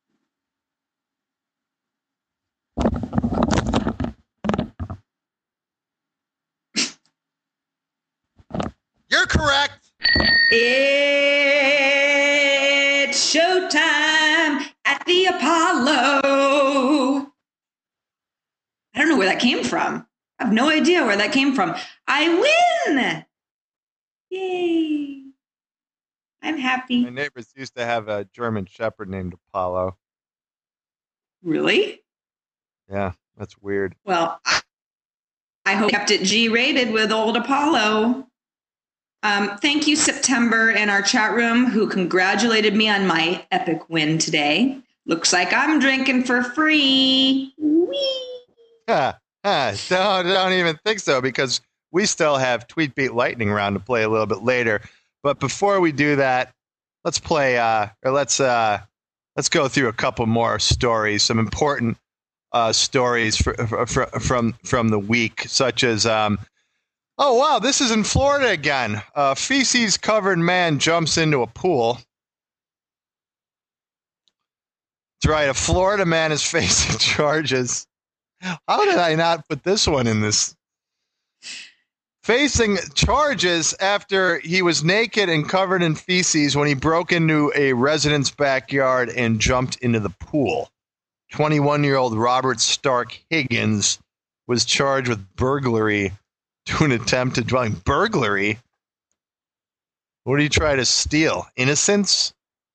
Speaker 4: You're correct.
Speaker 5: It's showtime at the Apollo. I don't know where that came from. I have no idea where that came from. I win. Yay. I'm happy.
Speaker 4: My neighbors used to have a German Shepherd named Apollo.
Speaker 5: Really?
Speaker 4: Yeah, that's weird.
Speaker 5: Well, I hope you kept it G-rated with old Apollo. Um, thank you, September, in our chat room, who congratulated me on my epic win today. Looks like I'm drinking for free. Whee!
Speaker 4: Huh, huh, don't, don't even think so, because we still have Tweet Beat Lightning round to play a little bit later. But before we do that, let's play, uh, or let's uh, let's go through a couple more stories, some important uh, stories for, for, from from the week, such as, um, oh wow, this is in Florida again. A feces-covered man jumps into a pool. That's right, a Florida man is facing charges. How did I not put this one in this? Facing charges after he was naked and covered in feces when he broke into a resident's backyard and jumped into the pool. twenty-one-year-old Robert Stark Higgins was charged with burglary to an attempted dwelling. Burglary? What did he try to steal? Innocence?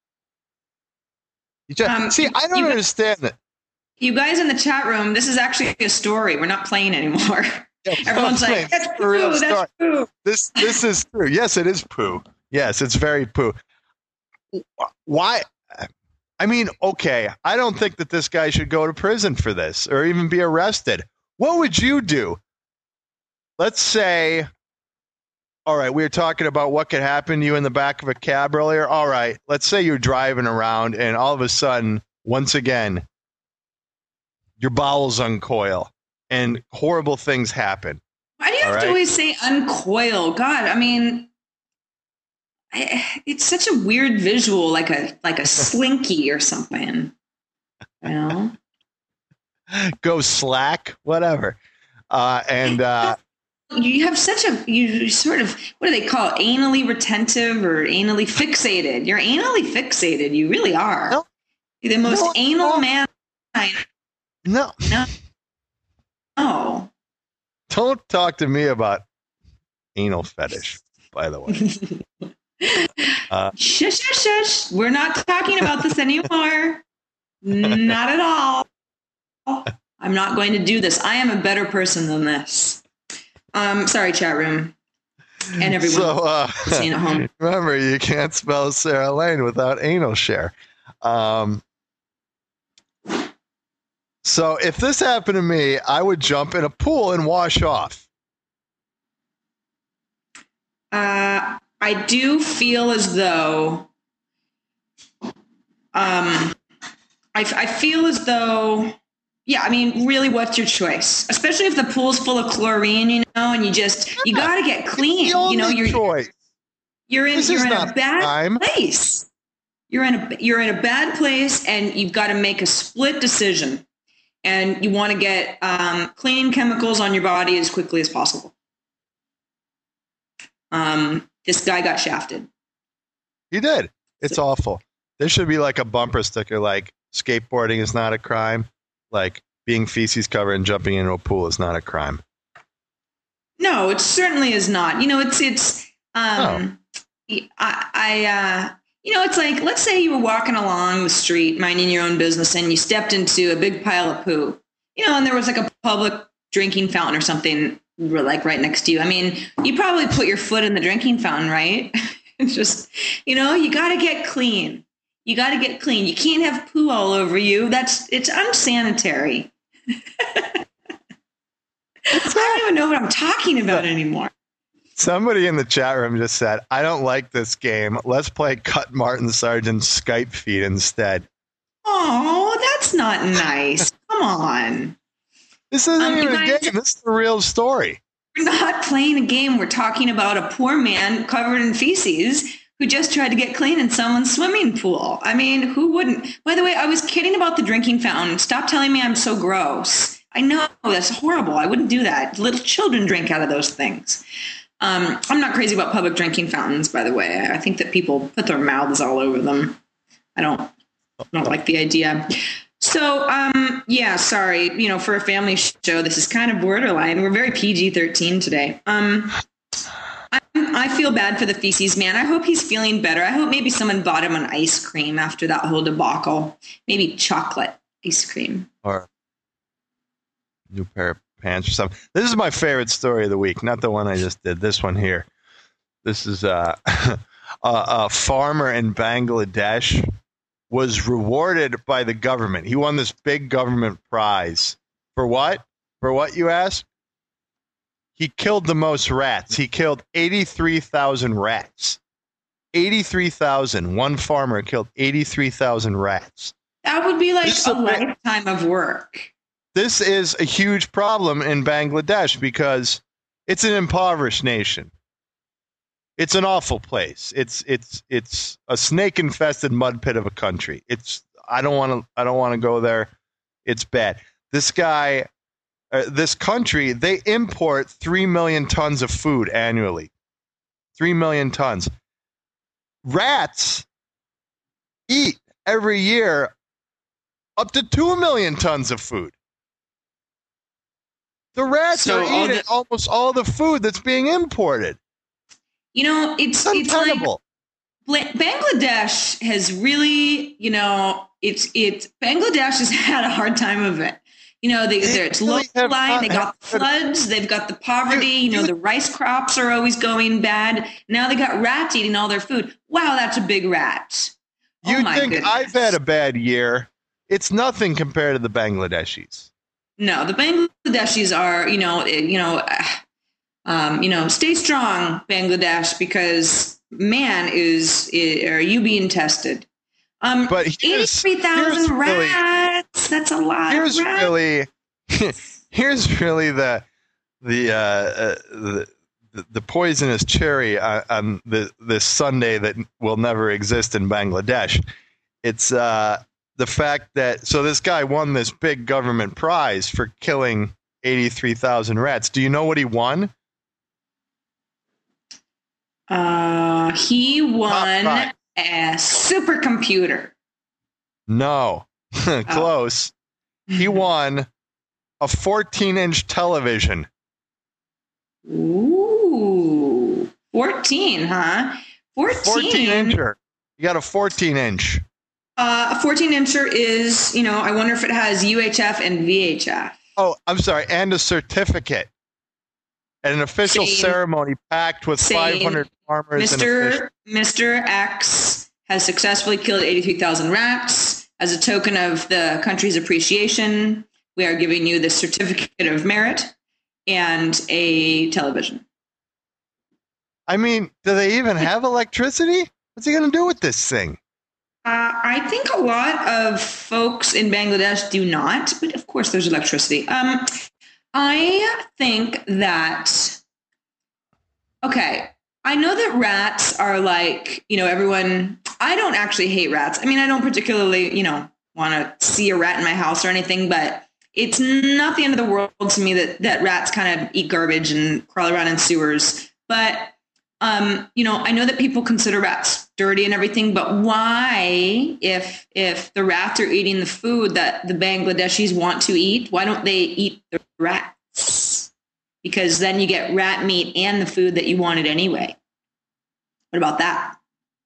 Speaker 4: You just,
Speaker 5: Um,
Speaker 4: see, I don't
Speaker 5: you-
Speaker 4: understand that.
Speaker 5: You guys in the chat room, this is actually a story. We're not playing anymore. Everyone's like, that's
Speaker 4: a real
Speaker 5: poo, that's
Speaker 4: story.
Speaker 5: poo.
Speaker 4: This this is true. Yes, it is poo. Yes, it's very poo. Why? I mean, okay, I don't think that this guy should go to prison for this or even be arrested. What would you do? Let's say, all right, we were talking about what could happen to you in the back of a cab earlier. All right, let's say you're driving around and all of a sudden, once again, your bowels uncoil and horrible things happen.
Speaker 5: Why do you
Speaker 4: All
Speaker 5: have
Speaker 4: right.
Speaker 5: to always say uncoil? God, I mean, I, it's such a weird visual, like a like a slinky or something. You know?
Speaker 4: Go slack, whatever. Uh, and uh,
Speaker 5: You have such a you sort of what do they call it? Anally retentive or anally fixated? You're anally fixated. You really are.
Speaker 4: No.
Speaker 5: You're the most
Speaker 4: No,
Speaker 5: anal
Speaker 4: no.
Speaker 5: man. I
Speaker 4: no,
Speaker 5: know. Oh.
Speaker 4: don't talk to me about anal fetish, by the way. Uh,
Speaker 5: Shush, shush, shush. We're not talking about this anymore. Not at all. I'm not going to do this. I am a better person than this. Um, sorry, chat room. And everyone
Speaker 4: so, uh,
Speaker 5: listening at home.
Speaker 4: remember, you can't spell Sarah Lane without anal share. Um, so if this happened to me, I would jump in a pool and wash off.
Speaker 5: Uh, I do feel as though, um, I, I feel as though, yeah, I mean, really, what's your choice? Especially if the pool's full of chlorine, you know, and you just, you got to get clean.
Speaker 4: The only
Speaker 5: You know, you're,
Speaker 4: choice.
Speaker 5: you're in,
Speaker 4: This
Speaker 5: you're
Speaker 4: is
Speaker 5: in a
Speaker 4: not
Speaker 5: bad
Speaker 4: crime.
Speaker 5: place. You're in a, you're in a bad place and you've got to make a split decision. And you want to get um, cleaning chemicals on your body as quickly as possible. Um, this guy got shafted.
Speaker 4: He did. It's awful. There should be like a bumper sticker like skateboarding is not a crime. Like being feces covered and jumping into a pool is not a crime.
Speaker 5: No, it certainly is not. You know, it's it's Um, I, I uh, you know, it's like, let's say you were walking along the street, minding your own business, and you stepped into a big pile of poo, you know, and there was like a public drinking fountain or something like right next to you. I mean, you probably put your foot in the drinking fountain, right? It's just, you know, you got to get clean. You got to get clean. You can't have poo all over you. That's, it's unsanitary. I don't even know what I'm talking about anymore.
Speaker 4: Somebody in the chat room just said, I don't like this game. Let's play Cut Martin Sargent's Skype feed instead.
Speaker 5: Oh, that's not nice. Come on.
Speaker 4: This isn't
Speaker 5: Um, you
Speaker 4: even a
Speaker 5: guys-
Speaker 4: game. This is the real story.
Speaker 5: We're not playing a game. We're talking about a poor man covered in feces who just tried to get clean in someone's swimming pool. I mean, who wouldn't? By the way, I was kidding about the drinking fountain. Stop telling me I'm so gross. I know that's horrible. I wouldn't do that. Little children drink out of those things. Um, I'm not crazy about public drinking fountains, by the way. I think that people put their mouths all over them. I don't, I don't like the idea. So, um, yeah, sorry. You know, for a family show, this is kind of borderline. We're very P G thirteen today. Um, I, I feel bad for the feces man. I hope he's feeling better. I hope maybe someone bought him an ice cream after that whole debacle. Maybe chocolate ice cream.
Speaker 4: Or new pair of pants or something. This is my favorite story of the week, not the one I just did. This one here. This is uh, a, a farmer in Bangladesh was rewarded by the government. He won this big government prize. For what? For what, you ask? He killed the most rats. He killed eighty-three thousand rats. eighty-three thousand. One farmer killed eighty-three thousand rats.
Speaker 5: That would be like
Speaker 4: This is
Speaker 5: a
Speaker 4: a big-
Speaker 5: lifetime of work.
Speaker 4: This is a huge problem in Bangladesh because it's an impoverished nation. It's an awful place. It's it's it's a snake-infested mud pit of a country. It's I don't want to I don't want to go there. It's bad. This guy, uh, this country, they import three million tons of food annually. Three million tons. Rats eat every year up to two million tons of food. The rats
Speaker 5: So
Speaker 4: are
Speaker 5: all
Speaker 4: eating
Speaker 5: the-
Speaker 4: almost all the food that's being imported.
Speaker 5: You know, it's
Speaker 4: It's
Speaker 5: it's like
Speaker 4: untenable.
Speaker 5: Bla- Bangladesh has really, you know, it's it's Bangladesh has had a hard time of it. You know, they,
Speaker 4: They
Speaker 5: they're it's
Speaker 4: really
Speaker 5: low
Speaker 4: have
Speaker 5: lying.
Speaker 4: not
Speaker 5: They got the
Speaker 4: had-
Speaker 5: floods. They've got the poverty. You know,
Speaker 4: you-
Speaker 5: the rice crops are always going bad. Now they got rats eating all their food. Wow, that's a big rat.
Speaker 4: You
Speaker 5: oh my
Speaker 4: think
Speaker 5: goodness.
Speaker 4: I've had a bad year? It's nothing compared to the Bangladeshis.
Speaker 5: No, the Bangladeshis are, you know, eh, you know, uh, um, you know, stay strong, Bangladesh, because man, is, is are you being tested? Um,
Speaker 4: But here's-
Speaker 5: eighty-three thousand
Speaker 4: here's really-
Speaker 5: rats. That's a lot.
Speaker 4: Here's
Speaker 5: of rats.
Speaker 4: really, here's really the the uh, uh, the, the poisonous cherry on, on the this Sunday that will never exist in Bangladesh. It's uh, the fact that so this guy won this big government prize for killing eighty-three thousand rats. Do you know what he won?
Speaker 5: Uh, he won
Speaker 4: five.
Speaker 5: a supercomputer.
Speaker 4: No, close. He won a fourteen inch television.
Speaker 5: Ooh, fourteen, huh?
Speaker 4: fourteen
Speaker 5: fourteen.
Speaker 4: incher. You got a fourteen inch.
Speaker 5: Uh, a fourteen incher is, you know, I wonder if it has U H F and V H F.
Speaker 4: Oh, I'm sorry, and a certificate. At an official
Speaker 5: Same.
Speaker 4: ceremony packed with
Speaker 5: Same.
Speaker 4: five hundred farmers and officials.
Speaker 5: Mister Mister X has successfully killed eighty-three thousand rats. As a token of the country's appreciation, we are giving you the certificate of merit and a television.
Speaker 4: I mean, do they even have electricity? What's he going to do with this thing?
Speaker 5: Uh, I think a lot of folks in Bangladesh do not, but of course there's electricity. Um, I think that, okay, I know that rats are like, you know, everyone, I don't actually hate rats. I mean, I don't particularly, you know, want to see a rat in my house or anything, but it's not the end of the world to me that, that rats kind of eat garbage and crawl around in sewers. But, um, you know, I know that people consider rats dirty and everything, but why, if if the rats are eating the food that the Bangladeshis want to eat, why don't they eat the rats? Because then you get rat meat and the food that you wanted anyway. What about that?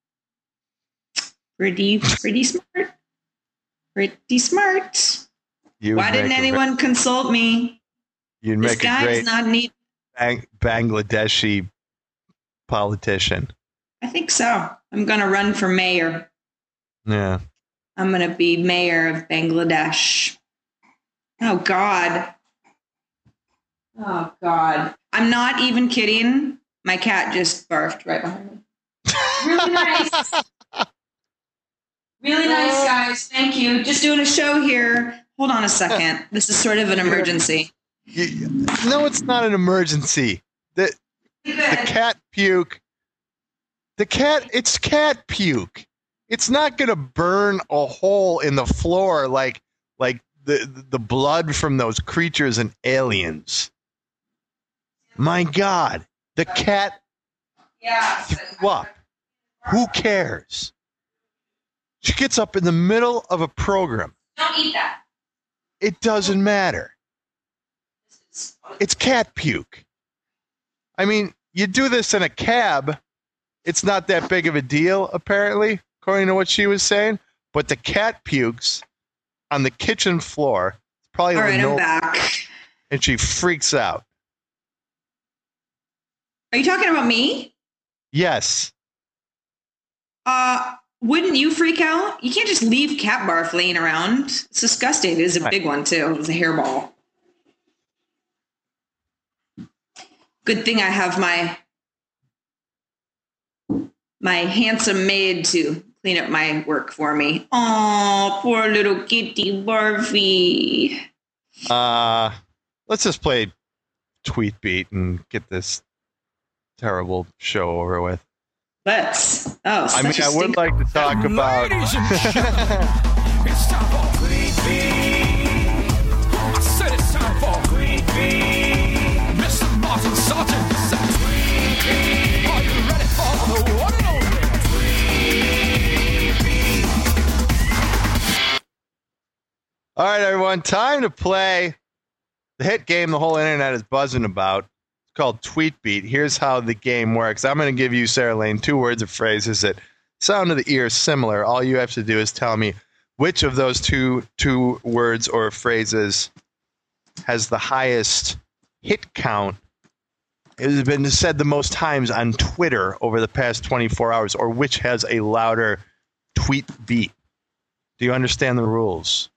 Speaker 5: Pretty, pretty smart. Pretty smart.
Speaker 4: You
Speaker 5: Why didn't anyone great, consult me?
Speaker 4: You'd
Speaker 5: this
Speaker 4: make
Speaker 5: guy
Speaker 4: a great
Speaker 5: does not need
Speaker 4: Bang, Bangladeshi politician.
Speaker 5: I think so. I'm going to run for mayor.
Speaker 4: Yeah.
Speaker 5: I'm going to be mayor of Bangladesh. Oh, God. Oh, God. I'm not even kidding. My cat just barfed right behind me. Really nice. Really nice, guys. Thank you. Just doing a show here. Hold on a second. This is sort of an emergency.
Speaker 4: You, no, it's not an emergency. The, the cat puke. The cat, it's cat puke. It's not going to burn a hole in the floor like like the, the blood from those creatures and aliens. My God. The cat
Speaker 5: yeah.
Speaker 4: threw up. Who cares? She gets up in the middle of a program.
Speaker 5: Don't eat that.
Speaker 4: It doesn't matter. It's cat puke. I mean, you do this in a cab, it's not that big of a deal, apparently, according to what she was saying. But the cat pukes on the kitchen floor. It's probably
Speaker 5: all
Speaker 4: like
Speaker 5: right,
Speaker 4: no,
Speaker 5: I'm back.
Speaker 4: And she freaks out.
Speaker 5: Are you talking about me?
Speaker 4: Yes.
Speaker 5: Uh, wouldn't you freak out? You can't just leave cat barf laying around. It's disgusting. It is a big one, too. It's a hairball. Good thing I have my my handsome maid to clean up my work for me. Oh, poor little kitty Barfy.
Speaker 4: Uh, let's just play Tweet Beat and get this terrible show over with.
Speaker 5: Let's. Oh,
Speaker 4: I mean, I would like to talk about.
Speaker 6: Ladies and gentlemen, it's time for Tweet Beat. I said it's time for Tweet Beat. Mister Martin Sargent said Tweet Beat. Are you ready for the one and only Tweet Beat?
Speaker 4: All right, everyone, time to play the hit game the whole internet is buzzing about. It's called Tweet Beat. Here's how the game works. I'm going to give you, Sarah Lane, two words or phrases that sound to the ear similar. All you have to do is tell me which of those two two words or phrases has the highest hit count. It has been said the most times on Twitter over the past twenty-four hours, or which has a louder tweet beat. Do you understand the rules?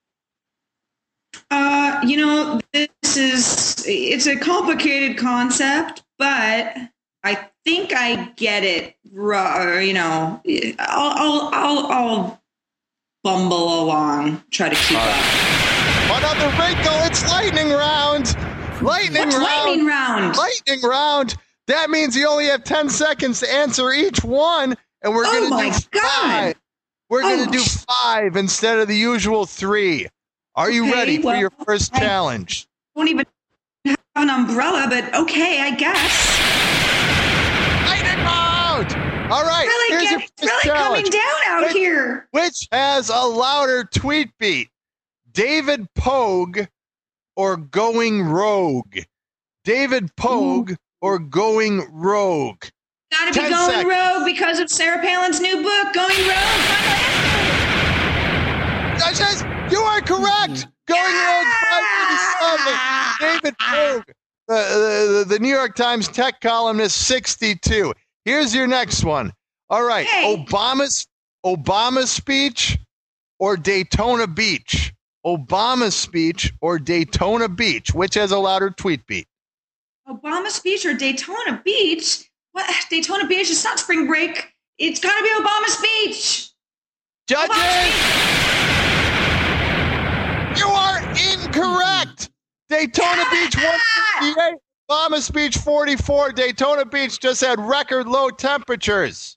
Speaker 5: Uh, you know, this is, it's a complicated concept, but I think I get it. You know, I'll, I'll, I'll, I'll bumble along, try to keep up.
Speaker 4: Another wrinkle, it's lightning round. Lightning
Speaker 5: What's
Speaker 4: round.
Speaker 5: lightning round?
Speaker 4: Lightning round. That means you only have ten seconds to answer each one, and we're
Speaker 5: Oh
Speaker 4: going to
Speaker 5: my
Speaker 4: do
Speaker 5: God.
Speaker 4: five. We're going
Speaker 5: Oh,
Speaker 4: to do
Speaker 5: sh-
Speaker 4: five instead of the usual three. Are you
Speaker 5: Okay,
Speaker 4: ready for
Speaker 5: well,
Speaker 4: your first
Speaker 5: I-
Speaker 4: challenge?
Speaker 5: Don't even have an umbrella, but okay, I guess.
Speaker 4: Lightning round. All right.
Speaker 5: Really,
Speaker 4: here's your
Speaker 5: get,
Speaker 4: first
Speaker 5: really
Speaker 4: challenge.
Speaker 5: coming down out
Speaker 4: Which-
Speaker 5: here.
Speaker 4: Which has a louder tweet beat? David Pogue or Going Rogue? David Pogue or Going Rogue?
Speaker 5: Gotta be
Speaker 4: ten
Speaker 5: going
Speaker 4: seconds.
Speaker 5: rogue because of Sarah Palin's new book, Going Rogue. Final answer.
Speaker 4: Judges, you are correct. Going Rogue five thirty-seven. David Pogue, uh, the, the New York Times tech columnist, sixty-two. Here's your next one. All right,
Speaker 5: Hey.
Speaker 4: Obama's Obama's speech or Daytona Beach? Obama's speech or Daytona Beach? Which has a louder tweet beat?
Speaker 5: Obama's speech or Daytona Beach? What? Daytona Beach? It's not spring break. It's gotta be Obama's speech.
Speaker 4: Judges, you are incorrect. Daytona Beach one fifty-eight, Obama's speech forty-four. Daytona Beach just had record low temperatures.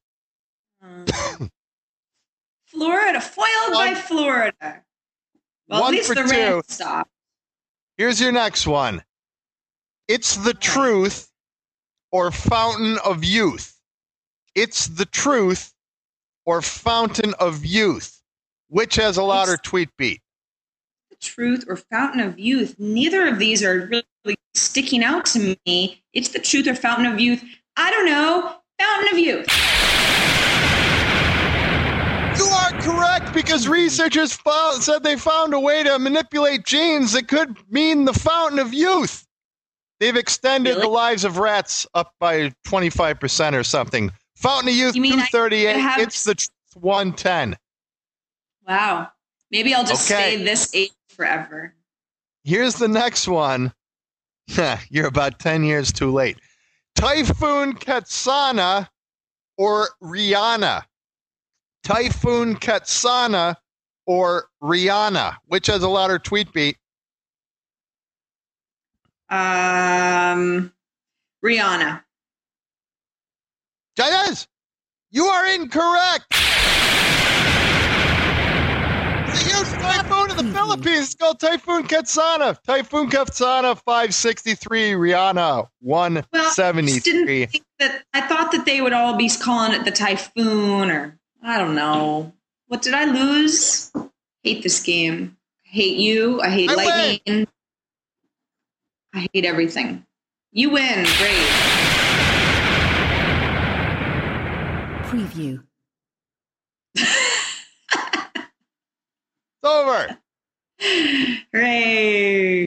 Speaker 5: Florida, foiled
Speaker 4: One-
Speaker 5: by Florida. Well,
Speaker 4: one
Speaker 5: at least
Speaker 4: for
Speaker 5: the
Speaker 4: two.
Speaker 5: rain stopped.
Speaker 4: Here's your next one. It's the truth or fountain of youth. It's the truth or fountain of youth. Which has a louder tweet beat?
Speaker 5: The truth or fountain of youth. Neither of these are really sticking out to me. It's the truth or fountain of youth. I don't know. Fountain of Youth.
Speaker 4: You are correct because researchers found, said they found a way to manipulate genes that could mean the fountain of youth. They've extended
Speaker 5: Really?
Speaker 4: the lives of rats up by twenty-five percent or something. Fountain of Youth
Speaker 5: You mean I
Speaker 4: two thirty-eight,
Speaker 5: could have-
Speaker 4: it's the truth one ten.
Speaker 5: Wow. Maybe I'll just
Speaker 4: Okay.
Speaker 5: stay this age forever.
Speaker 4: Here's the next one. You're about ten years too late. Typhoon Katsana or Rihanna? Typhoon Katsana or Rihanna? Which has a louder tweet beat?
Speaker 5: Um, Rihanna.
Speaker 4: Jayez, you are incorrect. It's a huge typhoon in the Philippines. It's called Typhoon Katsana. Typhoon Katsana five sixty-three. Rihanna one
Speaker 5: Well, I just
Speaker 4: seventy-three.
Speaker 5: didn't think that. I thought that they would all be calling it the typhoon, or I don't know. What did I lose? Hate this game. I hate you. I hate
Speaker 4: I
Speaker 5: lightning. I hate everything. You win. Great.
Speaker 7: Preview.
Speaker 4: It's over.
Speaker 5: Hooray.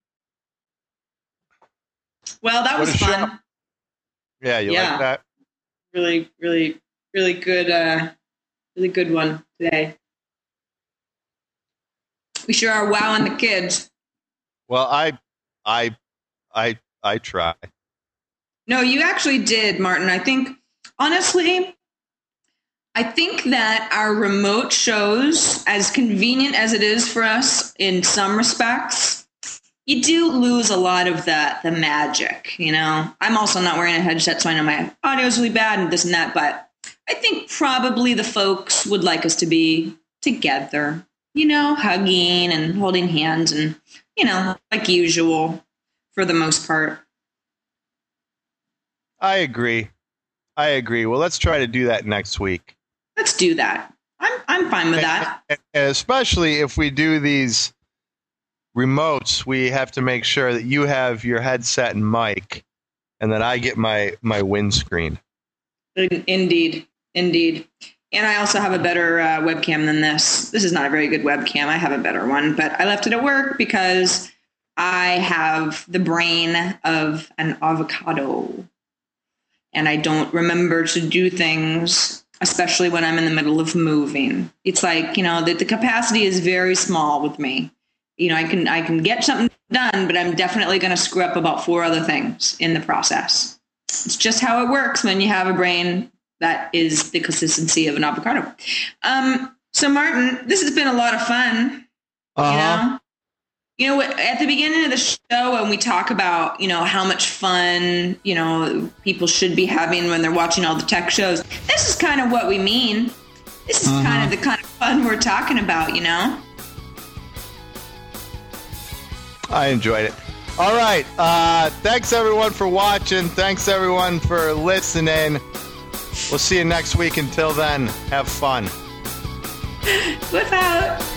Speaker 5: Well, that
Speaker 4: What
Speaker 5: was
Speaker 4: a show.
Speaker 5: fun.
Speaker 4: Yeah, you
Speaker 5: Yeah.
Speaker 4: like that?
Speaker 5: Really, really, really good. Uh, really good one today. We sure are wowing the kids.
Speaker 4: Well, I, I, I, I try.
Speaker 5: No, you actually did, Martin. I think, honestly, I think that our remote shows, as convenient as it is for us in some respects, you do lose a lot of the the magic, you know? I'm also not wearing a headset, so I know my audio is really bad and this and that, but I think probably the folks would like us to be together, you know, hugging and holding hands and, you know, like usual for the most part.
Speaker 4: I agree. I agree. Well, let's try to do that next week.
Speaker 5: Let's do that. I'm I'm fine with that.
Speaker 4: And especially if we do these remotes, we have to make sure that you have your headset and mic, and that I get my, my windscreen.
Speaker 5: Indeed. Indeed. And I also have a better uh, webcam than this. This is not a very good webcam. I have a better one, but I left it at work because I have the brain of an avocado. And I don't remember to do things, especially when I'm in the middle of moving. It's like, you know, the, the capacity is very small with me. You know, I can I can get something done, but I'm definitely going to screw up about four other things in the process. It's just how it works when you have a brain that is the consistency of an avocado. Um, so, Martin, this has been a lot of fun.
Speaker 4: Uh-huh.
Speaker 5: You know? You know, at the beginning of the show, when we talk about, you know, how much fun, you know, people should be having when they're watching all the tech shows, this is kind of what we mean. This is
Speaker 4: Uh-huh.
Speaker 5: kind of the kind of fun we're talking about, you know?
Speaker 4: I enjoyed it. All right. Uh, thanks, everyone, for watching. Thanks, everyone, for listening. We'll see you next week. Until then, have fun.
Speaker 5: Whip out.